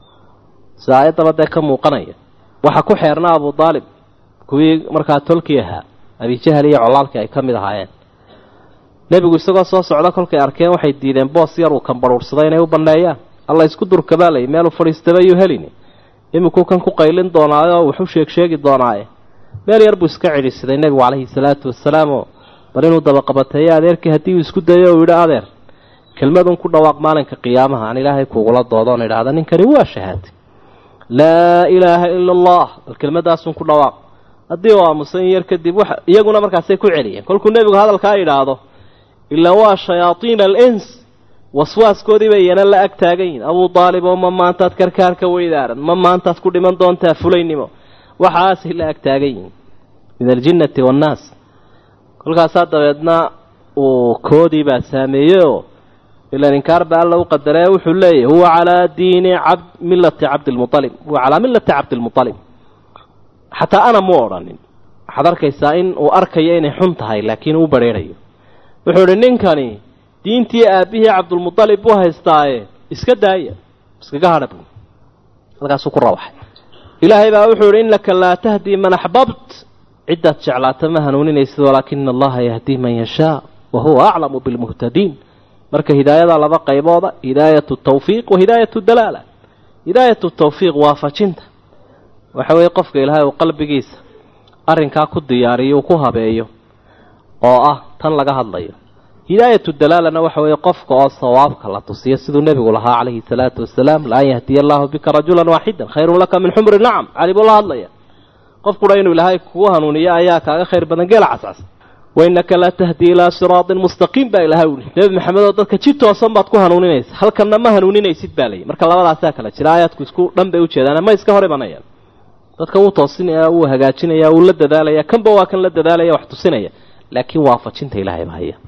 sida aayaddaba dee ka muuqanaya waxa ku xeernaa abu aalib kuwii markaa tolkii ahaa abijahal iyo colaalkii ay ka mid ahaayeen nebigu isagoo soo socda kolkay arkeen waxay diideen boos yar uu kambaruursaday inay u banneeyaan alla isku durkabaalay meelu fadhiistaba yuu helini imikuu kan ku qaylin doonaayo wuxuu sheeg sheegi doonaaye meel yar buu iska cidhisaday nebigu calayhi salaatu wasalaamoo bal inuu dabaqabateeyo adeerkii haddii uu isku dayo uu yidhi adeer kelmadun ku dhawaaq maalinka qiyaamaha aan ilaahay kuugula doodoon idhaahda ninkani waa shahaatay laa ilaaha ila allah bal kelmadaasun ku dhawaaq haddii oo aamusan yar kadib wax iyaguna markaasay ku celiyeen kolkuu nebigu hadalkaa idhaahdo ilaa waa shayaaiina alins waswaaskoodii bay iyana la ag taagan yihin abuu aalib oo ma maantaad karkaarka weydaaran ma maantaad ku dhiman doontaa fulaynimo waxaasay la ag taagan yihin min aljinnati waannaas kolkaasaa dabeedna uu koodii baa saameeyeyoo ilaan inkaar baa alla u qadaree wuxuu leeyahy huwa calaa diini ab millati cabdilmualib huwa calaa millati cabdilmualib xataa ana mu odhanin waxaad arkaysaa in uu arkayo inay xun tahay laakiin uu badrheerayo wuxuu idhi ninkani diintii aabbihii cabdulmualib buu haystaaye iska daaya iskaga hadha buu halkaasuu ku rawaxay ilaahay baa wuxuu idhi innaka laa tahdii man axbabt ciddaad jeclaata ma hanuuninaysid walaakina allaha yahdii man yashaa wa huwa aclamu bilmuhtadiin marka hidaayada laba qaybooda hidaayatu tawfiiq wa hidaayatu dalaala hidaayatu tawfiiq waafajinta waxa weeye qofka ilaahay uu qalbigiisa arrinkaa ku diyaariyo uu ku habeeyo oo ah tan laga hadlayo hidaayatu dalaalana waxa weeye qofka oo sawaabka la tusiyo siduu nebigu lahaa calayhi salaatu wasalaam laan yahdiya allaahu bika rajulan waaxidan khayrun laka min xumri nacam cali buu la hadlaya qofkuna inuu ilaahay kugu hanuuniyo ayaa kaaga khayr badan geela cascas wainaka laa tahdii ilaa siraatin mustaqiim baa ilahay uli nebi maxamed oo dadka ji toosan baad ku hanuuninaysa halkanna ma hanuuninaysid baa layi marka labadaasaa kala jira aayaadku isku dhan bay ujeedaan ma iska hor imanayaan dadka wuu toosinaya wuu hagaajinaya wuu la dadaalaya kanba waa kan la dadaalaya wax tusinaya laakiin waafajinta ilaahay ba haya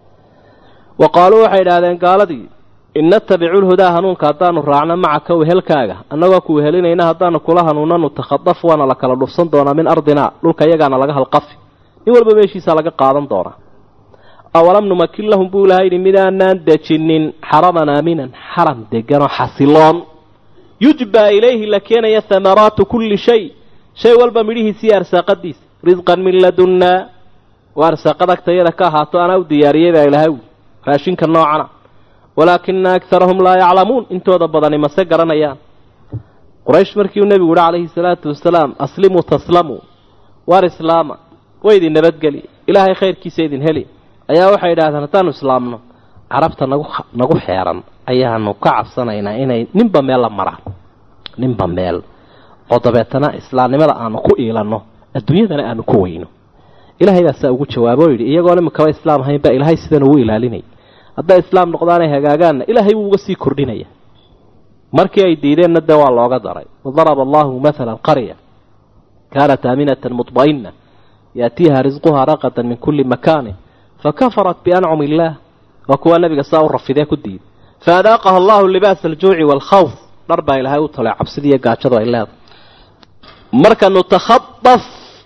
wa qaaluu waxay idhaahdeen gaaladii in natabicu lhudaa hanuunka haddaanu raacno macaka wehelkaaga annagoo ku wehelinayna haddaanu kula hanuunno nutakadaf waana la kala dhufsan doonaa min ardinaa dhulka iyagaana laga halqafi nin walba meeshiisaa laga qaadan doonaa awalam numakin lahum buu ilahay yidhi midaanaan dejinin xaraman aaminan xaram deganoo xasiloon yujbaa ilayhi la keenaya hamaraatu kulli shay shay walba midhihiisiiyo arsaaqadiisa risqan min ladunnaa waa arsaaqad agtayada ka ahaato anaa u diyaariyey baa ilahay raashinka noocana walaakina akarahum laa yaclamuun intooda badani mase garanayaan quraysh markiiuu nebigu yihi calayhi salaatu wasalaam aslimuu taslamuu waar islaama way idin nabadgeli ilaahay khayrkiisa idin heli ayaa waxay idhahdeen haddaanu islaamno carabta nagu nagu xeeran ayaanu ka cabsanaynaa inay ninba meel la maraan ninba meel oo dabeetana islaamnimada aanu ku iilanno adduunyadana aanu ku weyno ilaahay baa saa ugu jawaabo yidhi iyagoon imikaba islaam ahayn baa ilaahay sidan ugu ilaalinay hadday islaam noqdaanay hagaagaanna ilaahay wuu uga sii kordhinaya markii ay diideenna dee waa looga daray wadaraba allahu mathalan qarya kaanat aaminatan mudma'ina yaatiiha risquhaa raqadan min kulli makaanin fakafarat biancumi illaah waa kuwaa nabiga saa u rafidee ku diiday faadaaqaha allahu libaasa aljuuci waalkhawf dhar baa ilaahay u talay cabsida iyo gaajadu ay leedahay marka nutakhadaf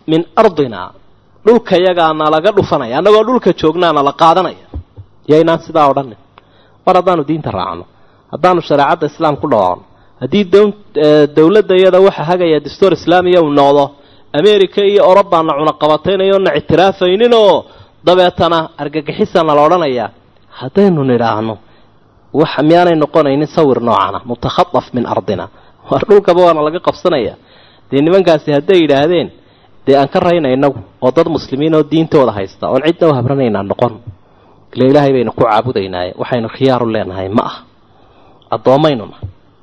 min ardina dhulka yagaana laga dhufanaya annagoo dhulka joognaana la qaadanaya yaynaan sidaa odhanin mar haddaanu diinta raacno haddaanu shareecadda islaam ku dhawaaqno haddii dowladda iyada waxa hagaya dastuur islaamiya uu noqdo ameerika iyo orobaana cunaqabataynayo na ictiraafayninoo dabeetana argagixisana la odhanayaa haddaynu nidhaahno wax miyaanay noqonaynin sawir noocana mutakhadaf min ardina war dhulkaba waana laga qabsanaya dee nimankaasi hadday yidhaahdeen dee aan ka rayna inagu oo dad muslimiin oo diintooda haysta oon cidna u habranaynaa noqon ile ilaahay baynu ku caabudaynaaye waxaynu khiyaaru leenahay ma ah addoomaynuna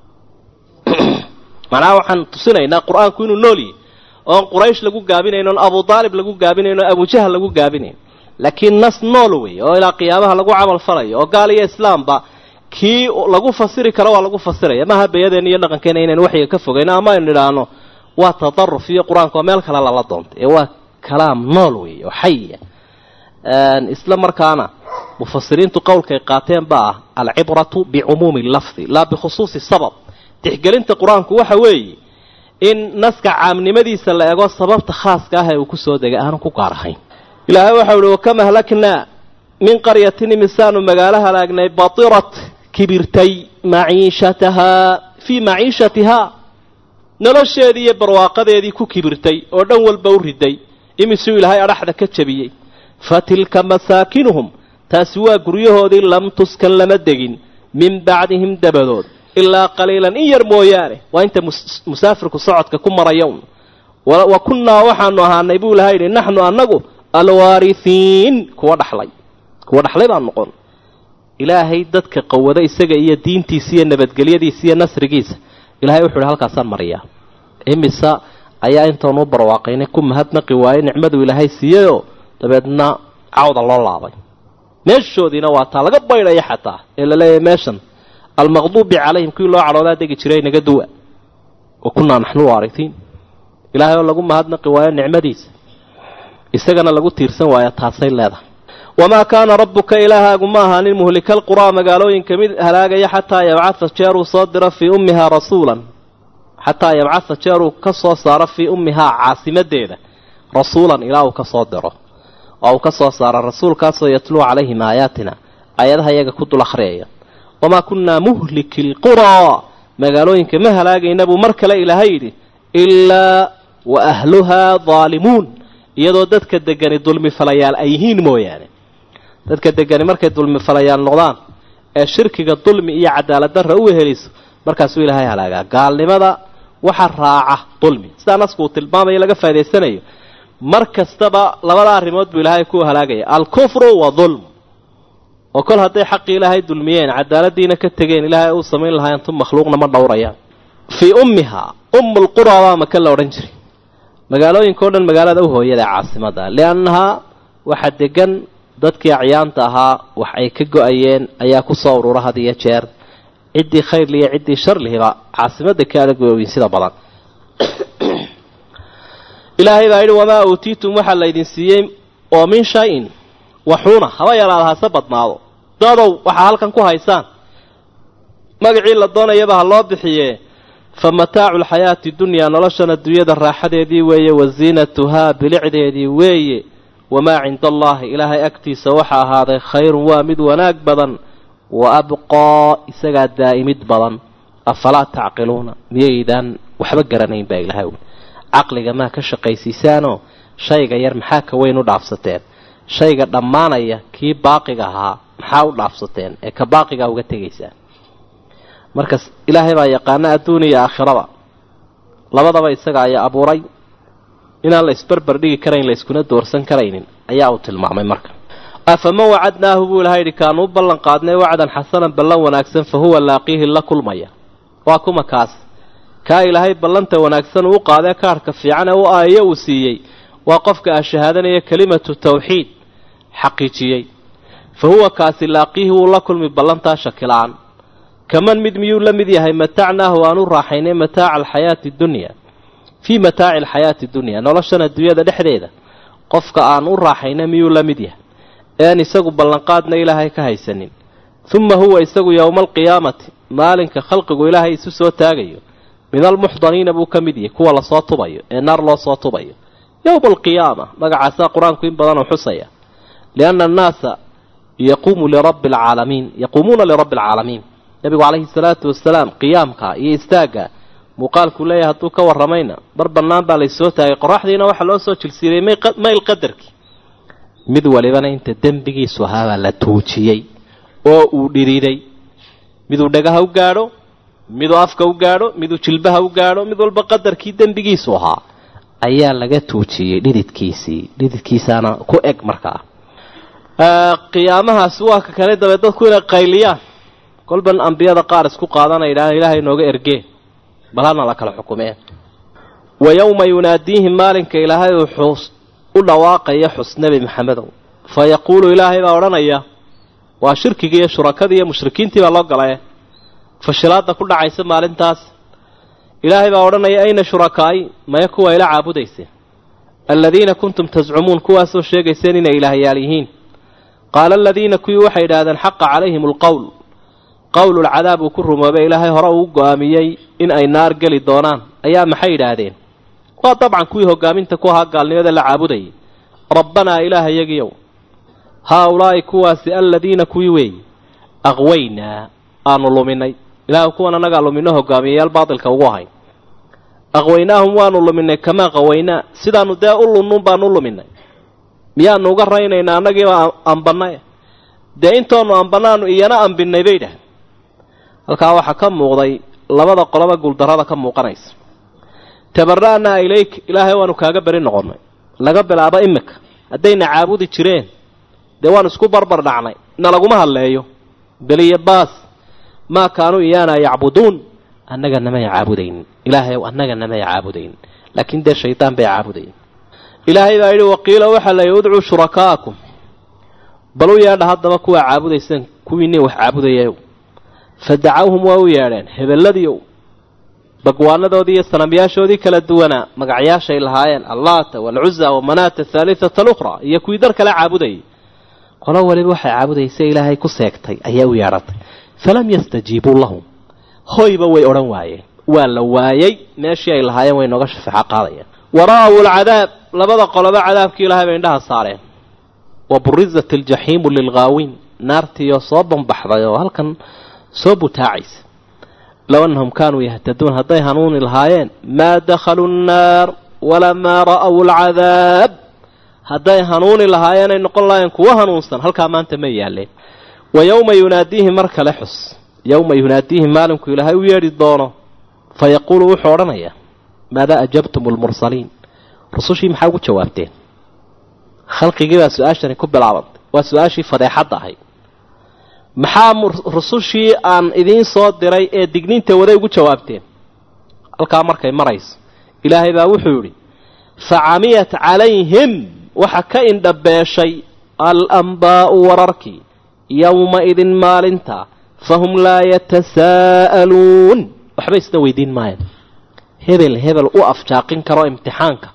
macnaha waxaan tusinaynaa qur-aanku inuu nool yahay oon quraysh lagu gaabinayn oon abu daalib lagu gaabinayn oo abujahal lagu gaabinayn laakiin nas nool wey oo ilaa qiyaamaha lagu camal falayo oo gaal iyo islaamba kii lagu fasiri karo waa lagu fasiraya maaha bayadeen iyo dhaqankeena inaynu waxyiga ka fogayno ama aynu nidhaahno waa tadaruf iyo qur-aanku waa meel kale lala doontay ee waa kalaam nool wey oo xaya isla markaana mufasiriintu qowlkay qaateen baa ah alcibratu bicumuumi lafdi laa bikhusuusi sabab tixgelinta qur-aanku waxa weeye in naska caamnimadiisa la ego sababta khaaska ah ee uu ku soo degay aanu ku gaar ahayn ilaahay waxa uu kama halakna min qaryatin misaanu magaala halaagnay batirat kibirtay maciishataha fi maciishatiha nolosheedii iyo barwaaqadeedii ku kibirtay oo dhan walba u riday imisuu ilaahay adhaxda ka jabiyey fatilka masaakinuhum taasi waa guryahoodii lam tuskan lama degin min bacdihim dabadood ilaa qaliilan in yar mooyaane waa inta musaafirku socodka ku maraya un wa kunnaa waxaanu ahaanay buu ilahay yidhi naxnu annagu alwaarihiin kuwa dhaxlay kuwa dhaxlay baan noqon ilaahay dadka qawada isaga iyo diintiisa iyo nabadgelyadiisa iyo nasrigiisa ilaahay wuxuu yidhi halkaasaan mariyaa imisa ayaa intaanu barwaaqaynay ku mahadnaqi waayey nicmadu ilaahay siiyeyoo dabeedna cawda loo laabay meeshoodiina waa taa laga baydhaya xataa ee la leeyahay meeshan almaqduubi calayhim kuwii loo cadhoodaa degi jiray naga duwa wa kunnaa naxnu waarihiin ilaahay oo lagu mahadnaqi waayo nicmadiisa isagana lagu tiirsan waaya taasay leedahay wamaa kaana rabbuka ilaahaagu ma ahaanin muhlika alquraa magaalooyinka mid halaagaya xataa yabcatha jeeruu soo diro fii ummihaa rasuulan xataa yabcatha jeeruu ka soo saaro fii ummihaa caasimadeeda rasuulan ilaa uu ka soo diro oo uu ka soo saaro rasuulkaasoo yatluu calayhim aayaatina aayadaha iyaga ku dul akhriyaya wamaa kunnaa muhliki alquraa magaalooyinka ma halaagayna buu mar kale ilaahay yidhi ilaa wa ahluhaa daalimuun iyadoo dadka degani dulmi falayaal ay yihiin mooyaane dadka degani markay dulmi falayaal noqdaan ee shirkiga dulmi iyo cadaalad darra u weheliso markaasuu ilaahay halaagaa gaalnimada waxa raaca dulmi sidaa nasku uu tilmaamayo laga faa'idaysanayo mar kastaba labada arrimood buu ilaahay ku halaagaya alkufru wa dulm oo kol hadday xaqii ilaahay dulmiyeen cadaaladiina ka tegeen ilaahay uu samayn lahaa intuu makhluuqna ma dhowrayaan fii ummihaa umm lquraa waa maka la odhan jiray magaalooyinka o dhan magaalada u hooyada caasimada liannahaa waxa degan dadkii acyaanta ahaa wax ay ka go-ayeen ayaa ku soo urura had iyo jeer ciddii khayrli iyo ciddii sharlihiba caasimadda ka adag weyn sida badan ilaahay baa yidhi wamaa uutiitum waxaa laydin siiyey oo min shay-in waxuuna haba yaraada hase badnaado dadow waxaa halkan ku haysaan magacii la doonayaba ha loo bixiyee fa mataacu alxayaati dunyaa noloshan adduunyada raaxadeedii weeye wasiinatuhaa bilicdeedii weeye wamaa cinda allaahi ilaahay agtiisa waxa ahaaday khayrun waa mid wanaag badan wa abqaa isagaa daa'imid badan afalaa tacqiluuna miyaydaan waxba garanayn baa ilahay wy caqliga maa ka shaqaysiisaanoo shayga yar maxaa ka weyn u dhaafsateen shayga dhammaanaya kii baaqiga ahaa maxaa u dhaafsateen ee ka baaqigaa uga tegaysaan markaas ilaahay baa yaqaana adduun iyo aakhiraba labadaba isaga ayaa abuuray inaan la isbarbar dhigi karayn la iskuna doorsan karaynin ayaa uu tilmaamay marka afaman wacadnaahu buu ilahay yidhi kaanu u ballan qaadnay wacdan xasanan ballan wanaagsan fa huwa laaqiihi la kulmaya waa kuma kaas kaa ilaahay ballanta wanaagsan uu qaadee kaarhka fiican ee u aayo uu siiyey waa qofka ah shahaadanaya kelimatu tawxiid xaqiijiyey fa huwa kaasi laaqiihi wuu la kulmi ballantaa shakila-aan kaman mid miyuu la mid yahay matacnaahu aan u raaxaynay mataaca alxayaati dunya fii mataaci alxayaati dunya noloshan adduunyada dhexdeeda qofka aan u raaxaynay miyuu la mid yahay een isagu ballanqaadna ilaahay ka haysanin uma huwa isagu yowma alqiyaamati maalinka khalqigu ilaahay isu soo taagayo min almuxdaniina buu ka mid yahay kuwa lasoo tubayo ee naar loo soo tubayo yowma alqiyaama magacaasaa qur-aanku in badan oo xusaya lianna annaasa yaquumu lirabbi alcaalamiin yaquumuuna lirabbi alcaalamiin nabigu calayhi salaatu wasalaam qiyaamka iyo istaagga muuqaalkuu leeyahay hadduu ka warramayna bar bannaan baa laysoo taagay qoraxdiina waxaa loo soo jilsiiyey mayl qadarkii mid walibana inta dembigiisu ahaabaa la tuujiyey oo uu dhiriiday miduu dhagaha u gaadho miduu afka u gaadho miduu jilbaha u gaadho mid walba qadarkii dembigiisu ahaa ayaa laga tuujiyey dhididkiisii dhididkiisaana ku eg markaa qiyaamahaasi waa ka kale dabeed dadku inay qayliyaan kolban ambiyada qaar isku qaadanayaan ilaahay nooga ergeen bal hana la kala xukumeen wa yawma yunaadiihim maalinka ilaahay uu u dhawaaqaya xus nabi maxamedow fa yaquulu ilaahay baa odhanaya waa shirkigii iyo shurakadii iyo mushrikiintii baa loo galay fashilaada ku dhacaysa maalintaas ilaahay baa odhanaya ayna shurakaai maya kuwa ila caabudayseen aladiina kuntum tazcumuun kuwaasoo sheegayseen inay ilaahyaal yihiin qaala aladiina kuwii waxay idhaahdeen xaqa calayhim alqowl qowlulcadaab uu ku rumoobay ilaahay hore uu go'aamiyey in ay naar geli doonaan ayaa maxay idhaahdeen waa dabcan kuwii hogaaminta ku ahaa gaalnimada la caabudayay rabbanaa ilaahayagiyow haaulaa'i kuwaasi aladiina kuwii weeye aqwaynaa aanu luminay ilaahu kuwan annagaa lumino hogaamiyayaal baatilka ugu ahayn aqwaynaahum waanu luminay kamaa qawaynaa sidaanu dee u lunnuun baanu u luminay miyaanu uga raynaynaa annagiiba ambannay dee intoonu ambanaanu iyana ambinay bay dhahay halkaa waxaa ka muuqday labada qoloba guuldarrada ka muuqanaysa tabara'naa ilayk ilaahay waanu kaaga beri noqonnay laga bilaabo imika haddayna caabudi jireen dee waanu isku barbar dhacnay nalaguma hadleeyo beliya baas maa kaanuu iyaana yacbuduun annaga namay caabudaynin ilaahay annaga namay caabudaynin laakiin dee shaydaan bay caabudayin ilaahay baa yidhi waqiila waxaa la yidhi udcuu shurakaakum bal u yeedha haddaba kuwaa caabudayseen kuwiinii wax caabudayayow fa dacawhum waa u yeedheen hebelladiiow bagwaanadoodii iyo sanamyaashoodii kala duwanaa magacyaashay lahaayeen allaata waalcuza wamanaata athaalithata alukhraa iyo kuwii dar kale caabudayay qolo waliba waxay caabudaysay ilaahay ku seegtay ayaa u yeedhatay falam yastajiibuu lahum hoyba way odhan waayeen waa la waayey meeshii ay lahaayeen way nooga shafeeco qaadayeen wara'aw alcadaab labada qoloba cadaabkii ilaahay bay indhaha saareen wa burizat aljaxiimu lilghaawiin naartiioo soo bambaxday oo halkan soo butaacaysa low annahum kaanuu yahtaduun hadday hanuuni lahaayeen maa dakhaluu nnaar walamaa ra'aw alcadaab hadday hanuuni lahaayeen ay noqon lahaayeen kuwa hanuunsan halkaa maanta may yaalleen wa yowma yunaadiihim mar kale xus yowma yunaadiihim maalinku ilaahay u yeedhi doono fa yaquulu wuxuu odhanayaa maadaa ajabtum almursaliin rusushii maxaa ugu jawaabteen khalqigii baa su-aashani ku bilaabantay waa su-aashii fadeexadda ahayd maxaa rusushii aan idiin soo diray ee digniinta waday ugu jawaabteen halkaa markay marayso ilaahay baa wuxuu yidhi facamiyat calayhim waxa ka indhabeeshay alambaa'u wararkii yowma-idin maalinta fahum laa yatasaa'aluun waxba isna weydiin maayaan hebel hebel u afjaaqin karo imtixaanka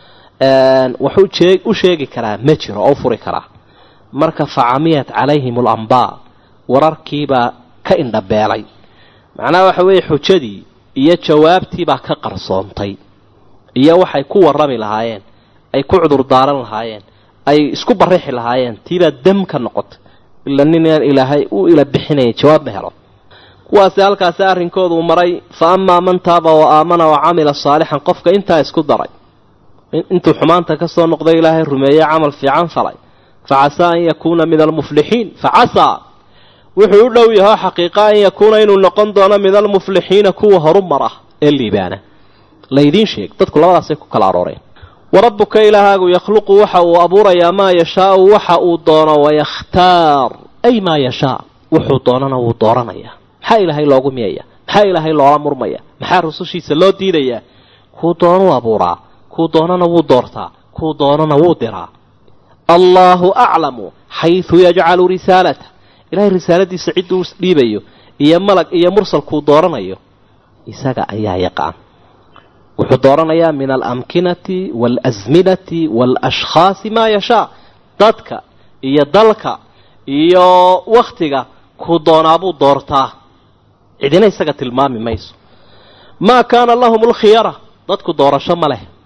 wuxuu u sheegi karaa ma jiro oo u furi karaa marka facamiyat calayhim alambaa wararkiibaa ka indhabeelay macnaha waxa weeye xujadii iyo jawaabtiibaa ka qarsoontay iyo waxay ku warrami lahaayeen ay ku cudur daaran lahaayeen ay isku barixi lahaayeen tiibaa dam ka noqotay ila ninaan ilaahay u ila bixinayay jawaab ma helo kuwaasi halkaasi arrinkoodu maray fa amaa man taaba wa aamana wa camila saalixan qofka intaa isku daray intuu xumaanta ka soo noqday ilaahay rumeeyey camal fiican falay fa casaa an yakuuna min almuflixiin fa casaa wuxuu u dhow yaho xaqiiqa an yakuuna inuu noqon doono min almuflixiina kuwa horu mar ah ee liibaana laydiin sheeg dadku labadaasay ku kala arooreen warabbuka ilaahaagu yakhluqu waxa uu abuurayaa maa yashaau waxa uu doono wayakhtaar ay maa yashaa wuxuu doonana wuu dooranayaa maxaa ilaahay loogu miyaya maxaa ilaahay loola murmaya maxaa rusushiisa loo diidayaa kuu doonuu abuuraa kuu doonana wuu doortaa kuu doonana wuu diraa allaahu aclamu xaysu yajcalu risaalata ilaahay risaaladiisa cidduu dhiibayo iyo malag iyo mursalkuu dooranayo isaga ayaa yaqaan wuxuu dooranayaa min alamkinati waalasminati waalashkhaasi maa yashaa dadka iyo dalka iyo wakhtiga kuu doonaabuu doortaa cidina isaga tilmaami mayso maa kaana lahum alkhiyara dadku doorasho ma leh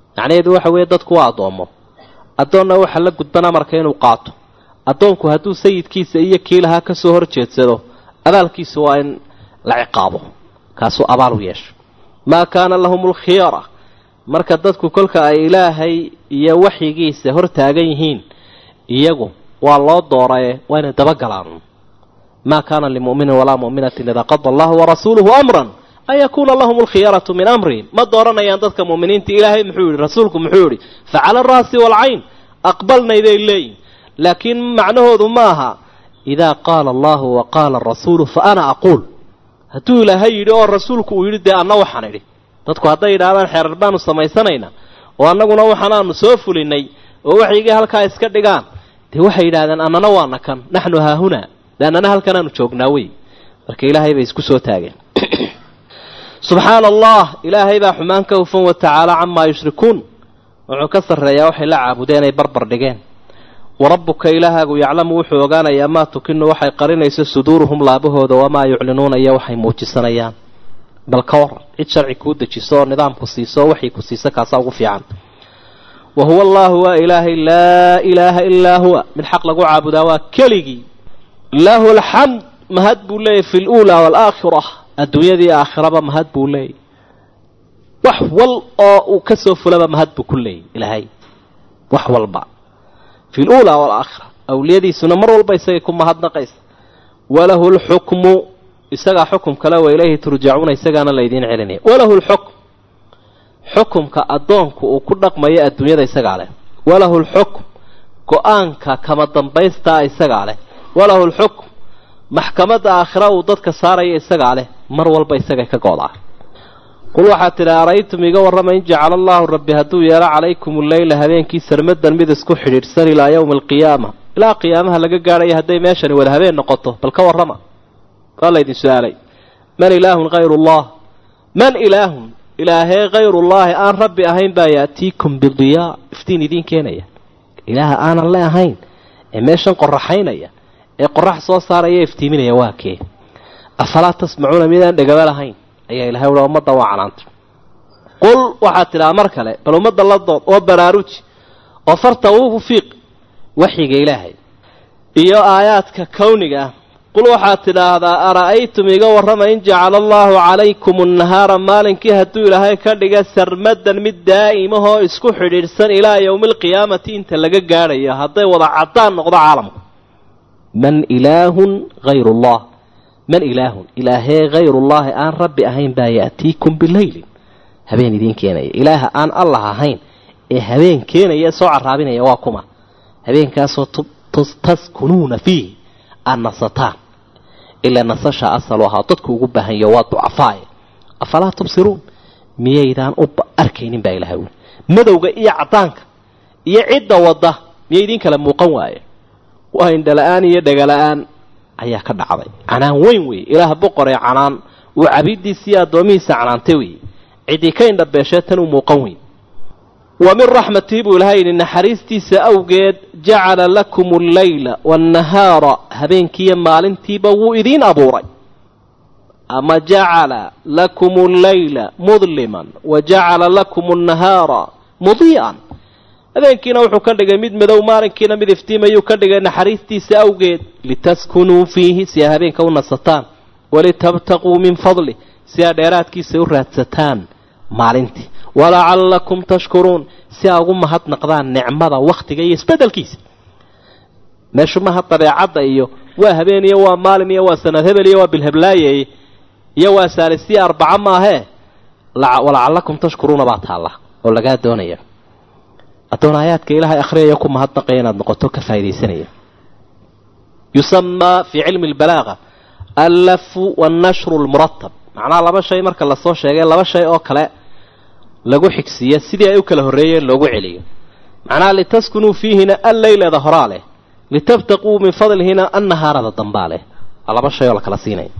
macnaheedu waxa weeye dadku waa addoomo addoonna waxa la gudban amarka inuu qaato addoonku hadduu sayidkiisa iyo kiilaha ka soo hor jeedsado abaalkiisa waa in la ciqaabo kaasuu abaal u yeesho maa kaana lahumul khiyara marka dadku kolka ay ilaahay iyo waxyigiisa hor taagan yihiin iyagu waa loo dooraye waa inay dabagalaan maa kaana limu'minin walaa mu'minatin idaa qada allahu warasuuluhu amran an yakuuna lahum alkhiyaratu min amrihim ma dooranayaan dadka mu'miniinta ilaahay muxuu yidhi rasuulku muxuu yidhi facala araasi waalcayn aqbalnayday leeyihin laakiin macnahoodu ma aha idaa qaala allahu wa qaala arasuulu fa ana aquul hadduu ilaahay yidhi oo rasuulku uu yidhi dee anna waxaan idhi dadku hadday yidhaahdaan xeerar baanu samaysanaynaa oo annaguna waxaanaanu soo fulinay oo waxyigii halkaa iska dhigaan dee waxay yidhahdeen annana waana kan naxnu haahunaa de annana halkanaanu joognaa wey marka ilaahay bay isku soo taageen subxaana allah ilaahay baa xumaan ka hufan wa tacaala camaa yushrikuun wuxuu ka sarreeyaa waxay la caabudeen ay barbar dhigeen warabbuka ilaahaagu yaclamu wuxuu ogaanayaa maa tukinu waxay qarinayso suduuruhum laabahooda wamaa yuclinuuna iyo waxay muujisanayaan bal ka waran cid sharci kuu dejiso oo nidaamku siiso oo waxay ku siiso kaasaa ugu fiican wa huwa allaahu waa ilaahay laa ilaaha ilaa huwa mid xaq lagu caabudaa waa keligii lahu alxamd mahad buu leeyahy fi luulaa waalaakhira adduunyadii aakhiraba mahad buu leeyahy wax wal oo uu ka soo fulaba mahad buu ku leeyahy ilaahay wax walba fi luulaa waalaakhira awliyadiisuna mar walba isagay ku mahadnaqaysa walahu lxukmu isagaa xukum kale wa ilayhi turjacuuna isagaana laydiin celinaya walahu lxukm xukumka addoonku uu ku dhaqmayo adduunyada isagaa leh walahu lxukm go-aanka kama dambaystaa isagaa leh walahu lxukm maxkamadda aakhira uu dadka saaraya isagaa leh mar walba isagay ka goodaa qul waxaad tidhi araytum iga warrama in jacala allaahu rabbi hadduu yeelo calaykum alleyla habeenkii sarmadan mid isku xidhiidhsan ilaa yowmi alqiyaama ilaa qiyaamaha laga gaadhaya hadday meeshani wada habeen noqoto bal ka warrama waa laydin su-aalay man ilaahun hayruullah man ilaahun ilaahee hayrullaahi aan rabbi ahayn baa yaatiikum bidiyaa iftiin idiin keenaya ilaaha aanan le ahayn ee meeshan qoraxaynaya ee qorax soo saaraya iftiiminaya waa kee afalaa tasmacuuna midaan dhegaba lahayn ayaa ilahay uha ummadda waa canaanta qul waxaad tidhaha mar kale bal ummadda la dood oo baraaruji oo farta ugu fiiq waxyiga ilaahay iyo aayaadka kawniga ah qul waxaad tidhaahdaa ara'aytum iga warrama in jacala allaahu calaykum annahaara maalinkii hadduu ilaahay ka dhiga sarmadan mid daa'imahoo isku xidhiidhsan ilaa yowmi alqiyaamati inta laga gaadhayo hadday wada caddaan noqdo caalamku man ilaahun hayrullah man ilaahun ilaahee hayrullaahi aan rabbi ahayn baa ya'tiikum bileylin habeen idiin keenaya ilaaha aan allah ahayn ee habeen keenaya soo carraabinaya waa kuma habeenkaasoo taskunuuna fiihi aad nasataan ilaa nasasha asalu ahaa dadku ugu baahanyo waa ducafaaye afalaa tubsiruun miyaydaan u arkaynin baa ilahay wuli madowga iyo caddaanka iyo cidda wadda miyay idiin kala muuqan waaye waa indhala-aan iyo dhegala-aan ayaa ka dhacday canaan weyn weeye ilaah boqoree canaan uu cabiiddiisa iyo addoomihiisa canaantay weeye ciddii ka indhabeeshee tan uu muuqan weyn wa min raxmatihi buu ilahay yidhi naxariistiisa awgeed jacala lakum alleyla waannahaara habeenkiiyo maalintiiba wuu idiin abuuray ama jacala lakum alleyla mudliman wa jacala lakum annahaara mudii'an habeenkiina wuxuu ka dhigay mid madow maalinkiina mid iftiimayuu ka dhigay naxariistiisa awgeed litaskunuu fiihi si aa habeenka u nasataan walitabtaquu min fadlih si aa dheeraadkiisa u raadsataan maalintii walacallakum tashkuruun si aa ugu mahadnaqdaan nicmada wakhtiga iyo isbeddelkiisa meeshu maha dabeecadda iyo waa habeen iyo waa maalin iyo waa sanad hebel iyo waa bilheblaaye iyo waa saalisiya arbaca maahee walacallakum tashkuruuna baa taalla oo lagaa doonaya addoon aayaadka ilaahay akhriyaya ku mahadnaqaya inaad noqoto ka faaidaysanaya yusamaa fii cilmi albalaaga allafu wannashru lmuratab macnaha laba shay marka lasoo sheegay laba shay oo kale lagu xigsiiya sidii ay u kala horreeyeen loogu celiyo macnaha litaskunuu fiihina alleyleeda horaa leh litabtaquu min fadlihina annahaarada dambaa leh waa laba shay oo la kala siinaya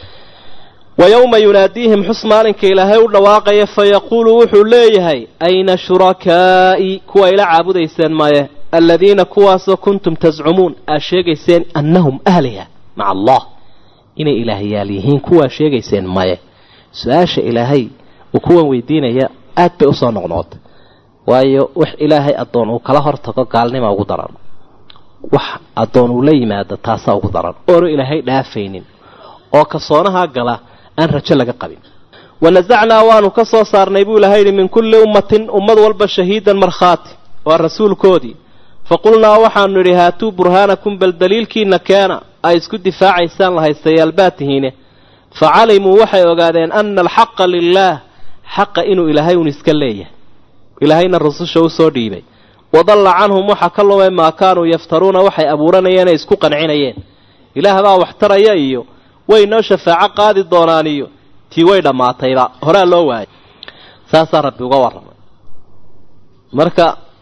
wa yowma yunaadiihim xus maalinka ilaahay u dhawaaqaya fayaquulu wuxuu leeyahay ayna shurakaa'i kuwa ila caabudayseen maye aladiina kuwaasoo kuntum tascumuun aa sheegayseen annahum ahliha maca allah inay ilaahyaal yihiin kuwaa sheegayseen maye su-aasha ilaahay uu kuwan weydiinaya aad bay usoo noqnoqotay waayo wax ilaahay addoon uu kala hortago gaalnima ugu daran wax addoon uu la yimaado taasa ugu daran oo ilaahay dhaafaynin oo kasoonaha gala aan rajo laga qabin ونزعنا وانو كسو صارني بو لهيد من كل أمة أمد والب شهيدا مرخاتي والرسول كودي فقلنا وحان نريهاتو برهانكم بالدليل كي نكانا ايسكو دفاع إسان الله السيالبات هنا فعلموا وحي وقادين أن الحق لله حق إنو إلهي ونسكاليه إلهينا الرسول شو سوديبي وضل عنهم وحكى الله ما كانوا يفترون وحي أبورنا يانا يسكو قنعين إله با واحتر يايو وينو شفاعة قادي الدونانيو tii way dhamaatayba hore loo waayay saasa rabbi uga warramay marka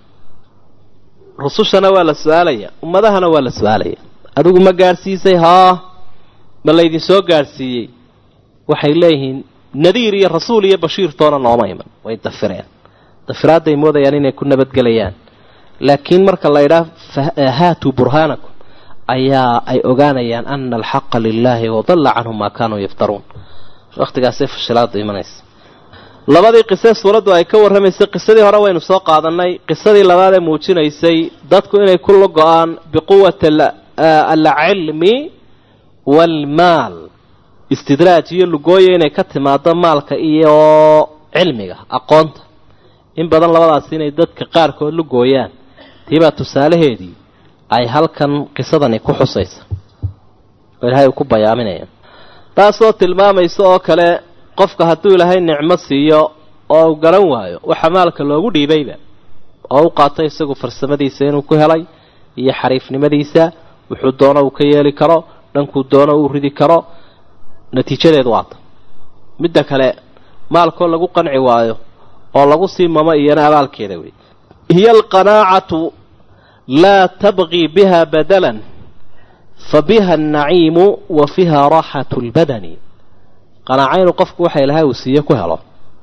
rusushana waa la su'aalaya ummadahana waa la su'aalaya adigu ma gaarsiisay ha ma leedin soo gaarsiiyay waxay leeyihiin nadiir iyo rasuul iyo bashiir toona nooma iman way dafireen dafiraada ay moodayaan inay ku nabad galayaan laakiin marka la yiraahdo haatu burhanakum ayaa ay ogaanayaan anna alhaqqa lillahi wa dhalla anhum ma kanu yaftarun waqtigaas ay fashilaad imanaysa labadii qisas suuradu ay ka warramaysay qisadii hore waynu soo qaadanay qisadii labaad ee muujinaysay dadku inay ku logo'aan biquwwati al-ilmi wal maal istidraaj iyo lugooyo inay ka timaado maalka iyo cilmiga aqoonta in badan labadaas inay dadka qaar kood lugooyaan tiiba tusaalaheedii ay halkan qisadani ku xusaysa ilaahay ku bayaaminaya taasoo tilmaamayso oo kale qofka hadduu ilaahay nicmo siiyo oo uu garan waayo waxa maalka loogu dhiibayba oo uu qaatay isagu farsamadiisa inuu ku helay iyo xariifnimadiisa wuxuu doono uu ka yeeli karo dhankuu doono uu ridi karo natiijadeedu waata midda kale maalkoo lagu qanci waayo oo lagu sii mamo iyana abaalkeeda wey hiya alqanaacatu laa tabqi biha badalan فبها النعيم وفيها راحة البدن قناعين قفك وحي لها وسيا كهلا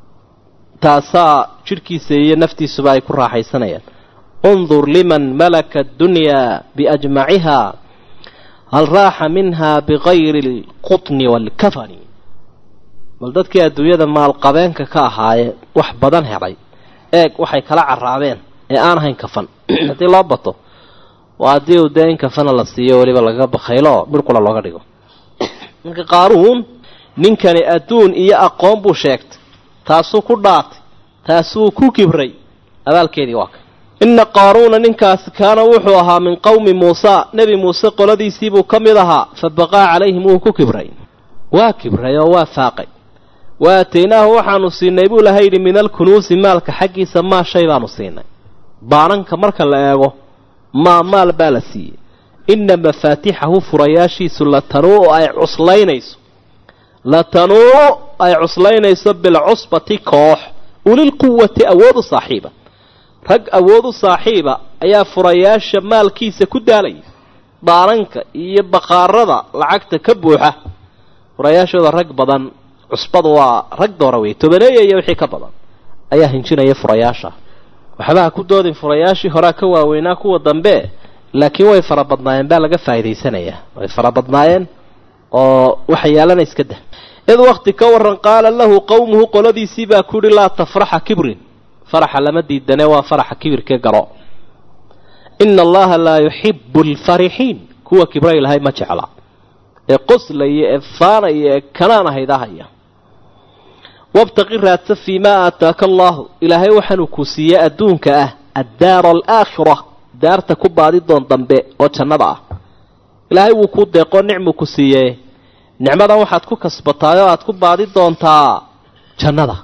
تاسا شركي سيئة نفتي سباي كراحي سنيا انظر لمن ملك الدنيا بأجمعها هل راح منها بغير القطن والكفن ملدتك يا الدنيا مع القبين كاهاي وحبدان هاي ايك وحي كلا عرابين اي انا هين كفن هدي لابطو وادي ودين كفن الله سيئة وليبا لغا بخيلو بالقول الله غريقو منك قارون ننكني أدون إيا أقوم بو شاكت تاسو كردات تاسو كو كبري أبال كيدي واك إن قارون ننكاس كان وحوها من قوم موسى نبي موسى قلدي سيبو كمدها فبقى عليهم وكو كبري واكبري وافاقي واتيناه وحانو سينيبو لهيد من الكنوز مالك حقي سما شيبانو سيني بارنك مركا لأيغو ما مال بالسي إن مفاتيحه فرياشي سلطنو أي عصلينيس لتنو أي عصلينيس بالعصبة كوح وللقوة أود صاحبة رق أود صاحبة أي فرياش مال كيس كدالي بارنك يبقى الرضا لعكت كبوحة فرياش هذا رق بدن عصبة ورق دوروي تبنية يوحي كبدن أي هنشنا يفرياشة waxba ku doodin furayaashii hore ka waaweynaa kuwa dambe laakiin way farabadnaayeen baa laga faa'iideysanaya way farabadnaayeen oo waxa yeelana iska dah id waqti ka waran qaala lahu qawmuhu qoladiisi baa ku dhila tafraxa kibrin faraxa lama diidane waa faraxa kibirka garo inna allaha la yuhibbu al-farihin kuwa kibray lahay ma jecla ee qoslay ee faanay ee kanaan haydahaya وابتغي رات فيما آتاك الله إلهي وحنو كوسية أدونك أه الدار الآخرة دار تكب بعض الدون ضمبي وتنضع إلهي وكود يقول نعم كوسية نعمة وحد كسبطايا تكب بعض الدون تا تنضع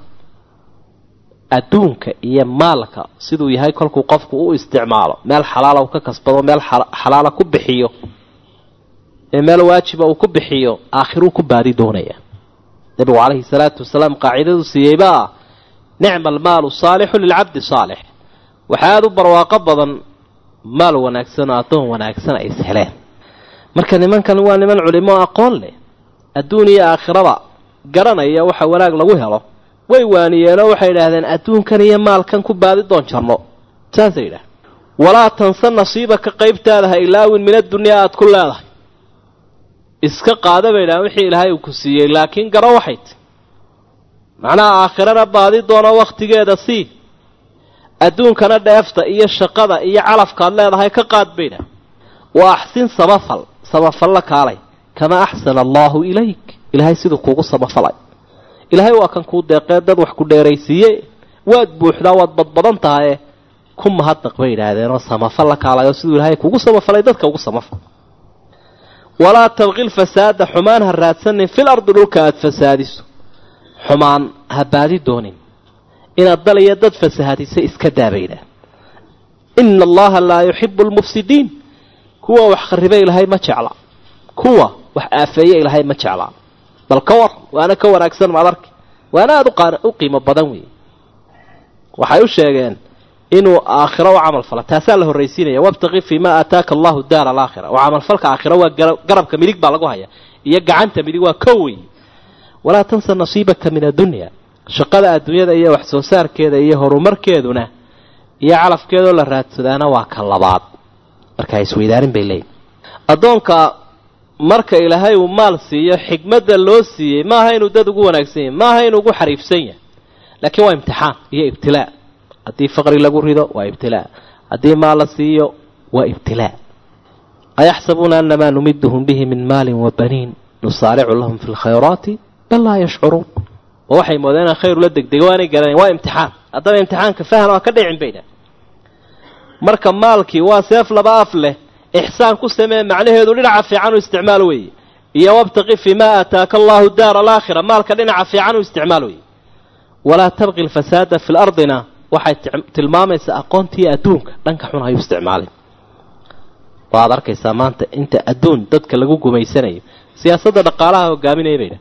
أدونك إيا مالك سيدو يهي كلكو قفكو استعماله مال حلالة وككسبطه مال حلالة كبحيو مال واجبة وكبحيو آخرو كبادي دونيا النبي عليه الصلاة والسلام قاعدة سيبا نعم المال الصالح للعبد صالح وحاد برواقه بدن مال وناكسن أعطوه وناكسن أي سهلين مركز من كان هو من علماء أقول له الدنيا آخرة قرنا يا وحا وناق لوها له ويواني يا وحا لهذا أدون كان يا مال كان كباد دون شرنو تنسيله ولا تنسى نصيبك قيبت هذا إلا من الدنيا كلها iska qaada bayna wixii ilaahay uu ku siiyay laakiin garo waxayd macna aakhirada baadi doona waqtigeeda si adduunkana dheefta iyo shaqada iyo calafkaad leedahay ka qaad bayna wa axsin samafal samafal la kaalay kama axsana allahu ilayk ilaahay siduu kuugu samafalay ilaahay waa kan kuu deeqee dad wax ku dheeraysiiye waad buuxdaa waad badbadan tahay ku mahadnaq bay yidhaahdeen oo samafal la kaalayo siduu ilaahay kuugu samafalay dadka ugu samafal walaa tabqil fasaada xumaan ha raadsanin fil ardi dhulka aad fasaadiso xumaan ha baadi doonin inaad dal iyo dad fasahaadisay iska daabayda ina allaha laa yuxibu almufsidiin kuwa wax kharibay ilaahay ma jecla kuwa wax aafeeye ilaahay ma jecla bal ka war waana ka wanaagsan maad arki waana aad u qiimo badan weeye waxay u sheegeen inuu aakhiro u camal falo taasaa la horraysiinaya wabtaqi fii ma aataaka allahu daara alaakhira oo camalfalka aakhiro waa garabka midig baa lagu haya iyo gacanta midig waa ka wey walaa tansa nasiibaka min addunya shaqada adduunyada iyo wax soo saarkeeda iyo horumarkeeduna iyo calafkeedoo la raadsadaana waa ka labaad markaa isweydaarin bay leeyihin addoonka marka ilaahay uu maal siiyo xikmadda loo siiyey maaha inuu dad ugu wanaagsan yahay maaha inuu ugu xariifsan yahay laakiin waa imtixaan iyo ibtilaa haddii faqri lagu rido waa ibtilaa haddii maal la siiyo waa ibtilaa ayaxsabuuna annamaa numiduhum bihi min maalin wa baniin nusaaricu lahum fi lkhayraati bal laa yashcuruun oo waxay moodeen inaan khayr ula degdego waanay garanayn waa imtixaan haddaba imtixaanka faham waa ka dhicin bayna marka maalkii waa seef laba af leh ixsaan ku samee macnaheedu dhinaca fiican u isticmaal weeye iyo wabtaqi fii ma aataaka allahu daara alaakhira maalka dhinaca fiican u isticmaal weeye walaa tabqi alfasaada fi lardina waxay tilmaamaysaa aqoontii adduunka dhanka xun hayu isticmaalin waad arkaysaa maanta inta adduun dadka lagu gumaysanayo siyaasadda dhaqaalaha hogaaminaya bayna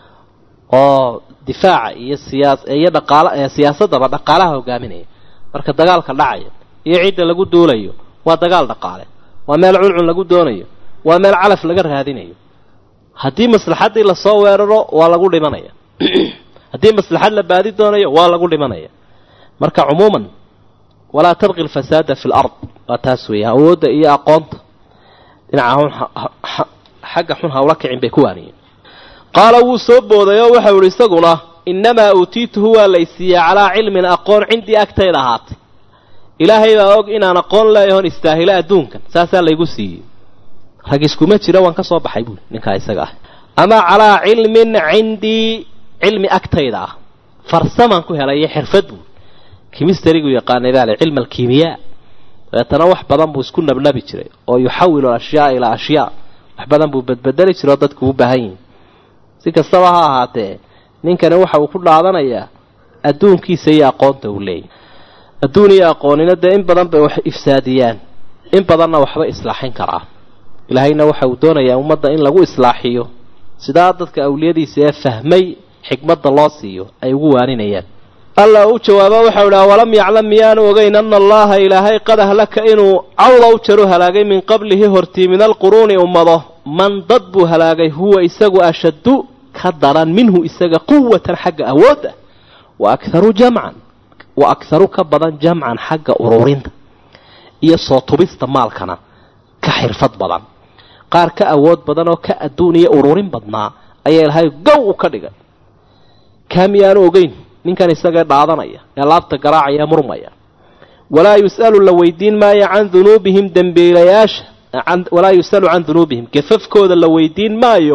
oo difaaca iyo siyaas iyo dhaqaala siyaasadaba dhaqaalaha hogaaminaya marka dagaalka dhacaya iyo cidda lagu duulayo waa dagaal dhaqaale waa meel cuncun lagu doonayo waa meel calaf laga raadinayo haddii maslaxadii la soo weeraro waa lagu dhimanaya haddii maslaxad la baadi doonayo waa lagu dhimanaya marka cumuuman walaa tabqi alfasaada fi lard waa taas weeye awoodda iyo aqoonta dhinaca xagga xun hawla kicin bay ku waaniyeen qaala wuu soo booday oo waxau ihi isaguna innamaa uutiituhu waa laysiiyey calaa cilmin aqoon cindii agtayda ahaatay ilaahay baa og inaan aqoon leeyahoon istaahilo adduunkan saasaa laygu siiyey rag iskuma jira waan ka soo baxay buuli ninkaa isaga ah ama calaa cilmin cindii cilmi agtayda ah farsamaan ku helay xirfad buuli kimistarigu yaqaanay baa le cilma alkiimiyaa dabeetana wax badan buu isku nabnabi jiray oo yuxawilu ashyaa ilaa ashyaa wax badan buu badbedeli jiray oo dadku u baahan yihin si kastaba ha ahaatee ninkani waxa uu ku dhaadanayaa adduunkiisa iyo aqoonta uu leeyahy adduun iyo aqoonina dee in badan bay wax ifsaadiyaan in badanna waxba islaaxin karaa ilaahayna waxa uu doonayaa ummadda in lagu islaaxiyo sidaa dadka awliyadiisa ee fahmay xikmadda loo siiyo ay ugu waaninayaan alla u jawaaba waxau idhaha walam yaclam miyaanu ogeyn ana allaha ilaahay qad ahlaka inuu cawda u jaru halaagay min qablihi hortii min alquruuni ummado man dad buu halaagay huwa isagu ashaddu ka daran minhu isaga quwatan xagga awoodda wa akharu jamcan wa akharu ka badan jamcan xagga ururinta iyo soo tubista maalkana ka xirfad badan qaar ka awood badan oo ka adduun iyo ururin badnaa ayaa ilaahay gow u ka dhigay kaamiyaanu ogeyn ninkan isaga dhaadanaya ee laabta garaacaya murmaya walaa yus'alu la weydiin maayo can dunuubihim dembiilayaasha walaa yus'alu can dunuubihim gafafkooda la weydiin maayo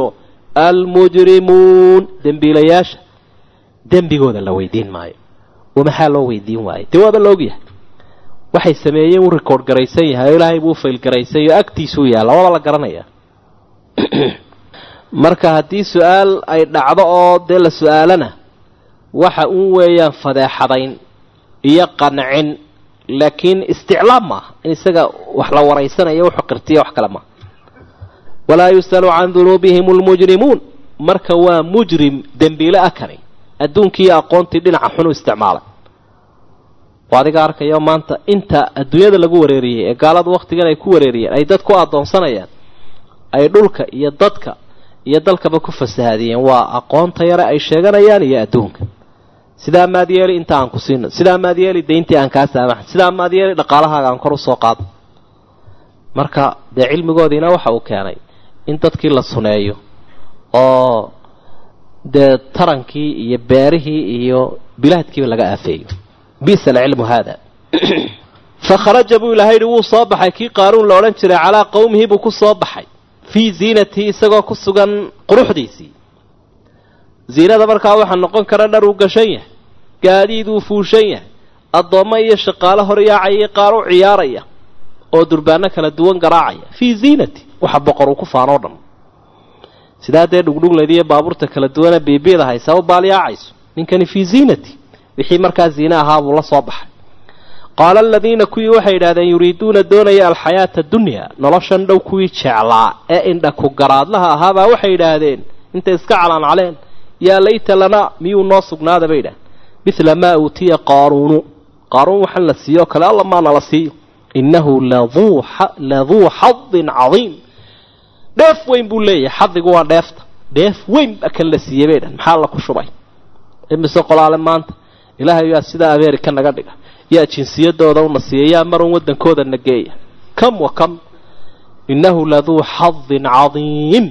almujrimuun dembiilayaasha dembigooda la weydiin maayo oo maxaa loo weydiin waayo dee waaba la ogyahay waxay sameeyeen uu record garaysan yahay oo ilaahay buu fail garaysan yahay agtiisuu yaalla waaba la garanaya marka haddii su-aal ay dhacdo oo dee la su-aalana waxa uun weeyaan fadeexadayn iyo qancin laakiin isticlaam maaha in isaga wax la waraysanayo wuxuu qirtiya wax kale maaha walaa yus'alu can dunuubihim almujrimuun marka waa mujrim dembiile akani adduunkii aqoontii dhinaca xun u isticmaalay oo adiga arkayo maanta inta adduunyada lagu wareeriyey ee gaalada wakhtigan ay ku wareeriyeen ay dad ku adoonsanayaan ay dhulka iyo dadka iyo dalkaba ku fasahaadiyeen waa aqoonta yare ay sheeganayaan iyo adduunka sidaa maad yeeli inta aan ku siino sidaa maad yeeli dayntii aan kaa saamaxay sidaa maad yeeli dhaqaalahaaga aan kor u soo qaado marka dee cilmigoodiina waxa uu keenay in dadkii la suneeyo oo dee tarankii iyo beerihii iyo bilaadkiiba laga aafeeyo bisa alcilmu haada fakharaja buu ilaahay wuu soo baxay kii qaaruun la odhan jiray calaa qowmihi buu ku soo baxay fii ziinatihi isagoo ku sugan quruxdiisii ziinada markaa waxaa noqon kara dhar uu gashan yahay gaadiid uu fuushan yahay addoommo iyo shaqaale horyaacaya qaar u ciyaaraya oo durbaano kala duwan garaacaya fii ziinati waxa boqor uu ku faanoo dhan sidaa dee dhugdhuglaydiiyo baabuurta kala duwana biibiyada haysaa u baalyaacayso ninkani fii ziinati wixii markaa ziine ahaa buu la soo baxay qaala aladiina kuwii waxay yidhahdeen yuriiduuna doonaya alxayaata adunyaa noloshan dhow kuwii jeclaa ee indha ku garaadlaha ahaabaa waxay yidhaahdeen intay iska calaancaleen yaa layta lanaa miyuu noo sugnaada bay yidhahdeen mithla maa uutiya qaaruunu qaaruun waxaan la siiyo o kale alla maana la siiyo innahu laduu xadin cadiim dheef weyn buu leeyahay xadigu waa dheefta dheef weyn ba kan la siiyey bay dhahen maxaa la ku shubay imise qolaale maanta ilaahay yaa sidaa ameerika naga dhiga yaa jinsiyadooda una siiya yaa marun waddankooda na geeya kam wa kam innahu laduu xadin cadiim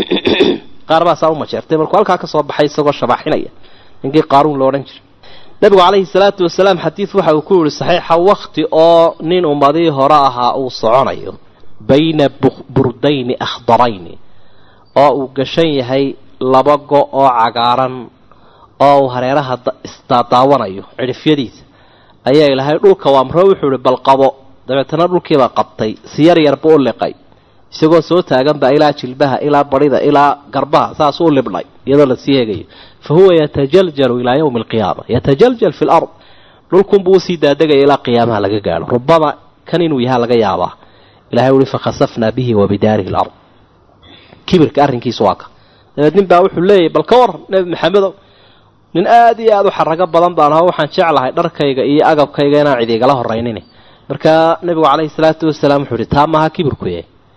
qaar baasaa u majeertay markuu halkaa ka soo baxay isagoo shabaaxinaya ninkii qaaruun lo odhan jiray nabigu calayhi salaatu wasalaam xadiid waxa uu ku yihi saxiixa wakti oo nin ummadii hore ahaa uu soconayo bayna burdayni akhdarayni oo uu gashan yahay laba go oo cagaaran oo uu hareeraha isdaadaawanayo cidhifyadiisa ayaa ilaahay dhulka waamro wuxuu ihi bal qabo dabeetana dhulkiibaa qabtay si yar yarba u liqay isagoo soo taaganba ilaa jilbaha ilaa barida ilaa garbaha saas u libnay iyadoo la sii hegayo fa huwa yatajaljalu ilaa yawmi alqiyaama yatajaljal fi lard dhulkunbuu usii daadegaya ilaa qiyaamaha laga gaadho rubama kan inuu yahaa laga yaabaa ilahay uhi fakhasafnaa bihi wa bidaarihi lard kibirka arrinkiisu waa ka dabeed nin baa wuxuu leeyahay bal ka war nebi maxamedow nin aad iyo aada u xarago badan baan aho waxaan jeclahay dharkayga iyo agabkayga inaan cid igala horaynin markaa nabigu calayhi salaatu wasalaam wuxuu ihi taa maaha kibirkuye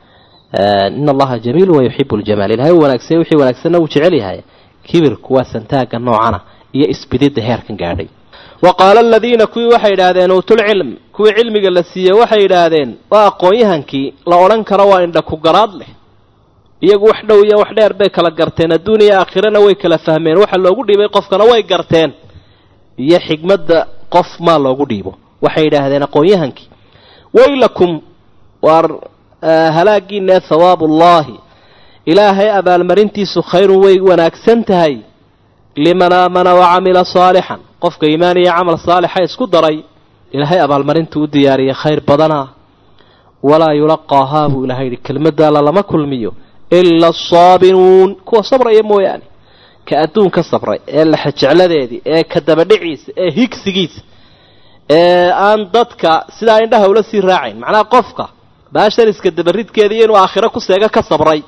in allaha jamiilu wayuxibu ljamaal ilahay u wanaagsan wixii wanaagsanna uu jecel yahay kibirku waa santaaga noocana iyo isbididda heerkan gaadhay wa qaala aladiina kuwii waxay yidhaahdeen uutulcilm kuwii cilmiga la siiyey waxay yidhaahdeen waa aqoon-yahankii la odhan karo waa indha ku garaad leh iyagu wax dhow iyo wax dheer bay kala garteen adduun iyo aakhirana way kala fahmeen waxa loogu dhiibay qofkana way garteen iyo xigmadda qof maa loogu dhiibo waxay yidhaahdeen aqoon-yahankii waylakum waar halaagiina hawaabullaahi ilaahay abaalmarintiisu khayrun way wanaagsan tahay liman aamana wacamila saalixan qofka iimaan iyo camal saalixa isku daray ilaahay abaalmarintuu u diyaariyay khayr badana walaa yulaqaahaa buu ilahay yidhi kelmadda alla lama kulmiyo ila asaabiruun kuwa sabraya mooyaane ka adduunka sabray ee laxajecladeedii ee ka dabadhiciisa ee higsigiisa ee aan dadka sidaa indhaha ula sii raacayn macnaha qofka baashan iska dabaridkeeda iyo inuu aakhiro ku seega ka sabray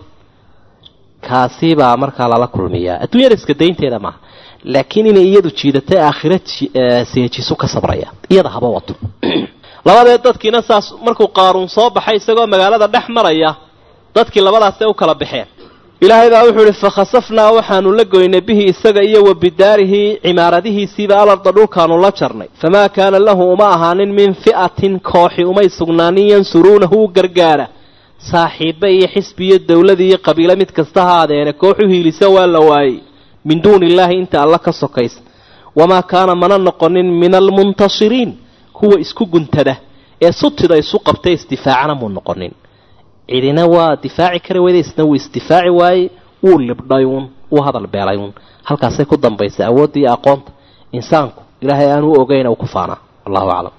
kaasi baa markaa lala kulmiyaa adduunyada iska daynteeda maaha laakiin inay iyadu jiidatay aakhiro seejisu ka sabraya iyada haba wato labadeed dadkiina saas markuu qaaruun soo baxay isagoo magaalada dhex maraya dadkii labadaasee u kala baxeen ilaahay baa wuxuu ihi fakhasafnaa waxaanu la goynay bihi isaga iyo wa bidaarihi cimaaradihiisiiba alarda dhulkaanu la jarnay famaa kaana lahu uma ahaanin min fi'atin kooxi umay sugnaanin yansuruunahu u gargaara saaxiibbe iyo xisbi iyo dowlad iyo qabiilo mid kasta ha adeene kooxu hiilisa waa la waayey min duuni illaahi inta alla ka sokaysa wamaa kaana mana noqonin min almuntasiriin kuwa isku guntada ee sutida isu qabtay isdifaacana muu noqonin cidina waa difaaci kari weyda isna wuu isdifaaci waayey wuu libdhayuun wuu hadal beelayuun halkaasay ku dambaysay awoodda iyo aqoonta insaanku ilaahay aan u ogeyn u ku faanaa wallahu aclam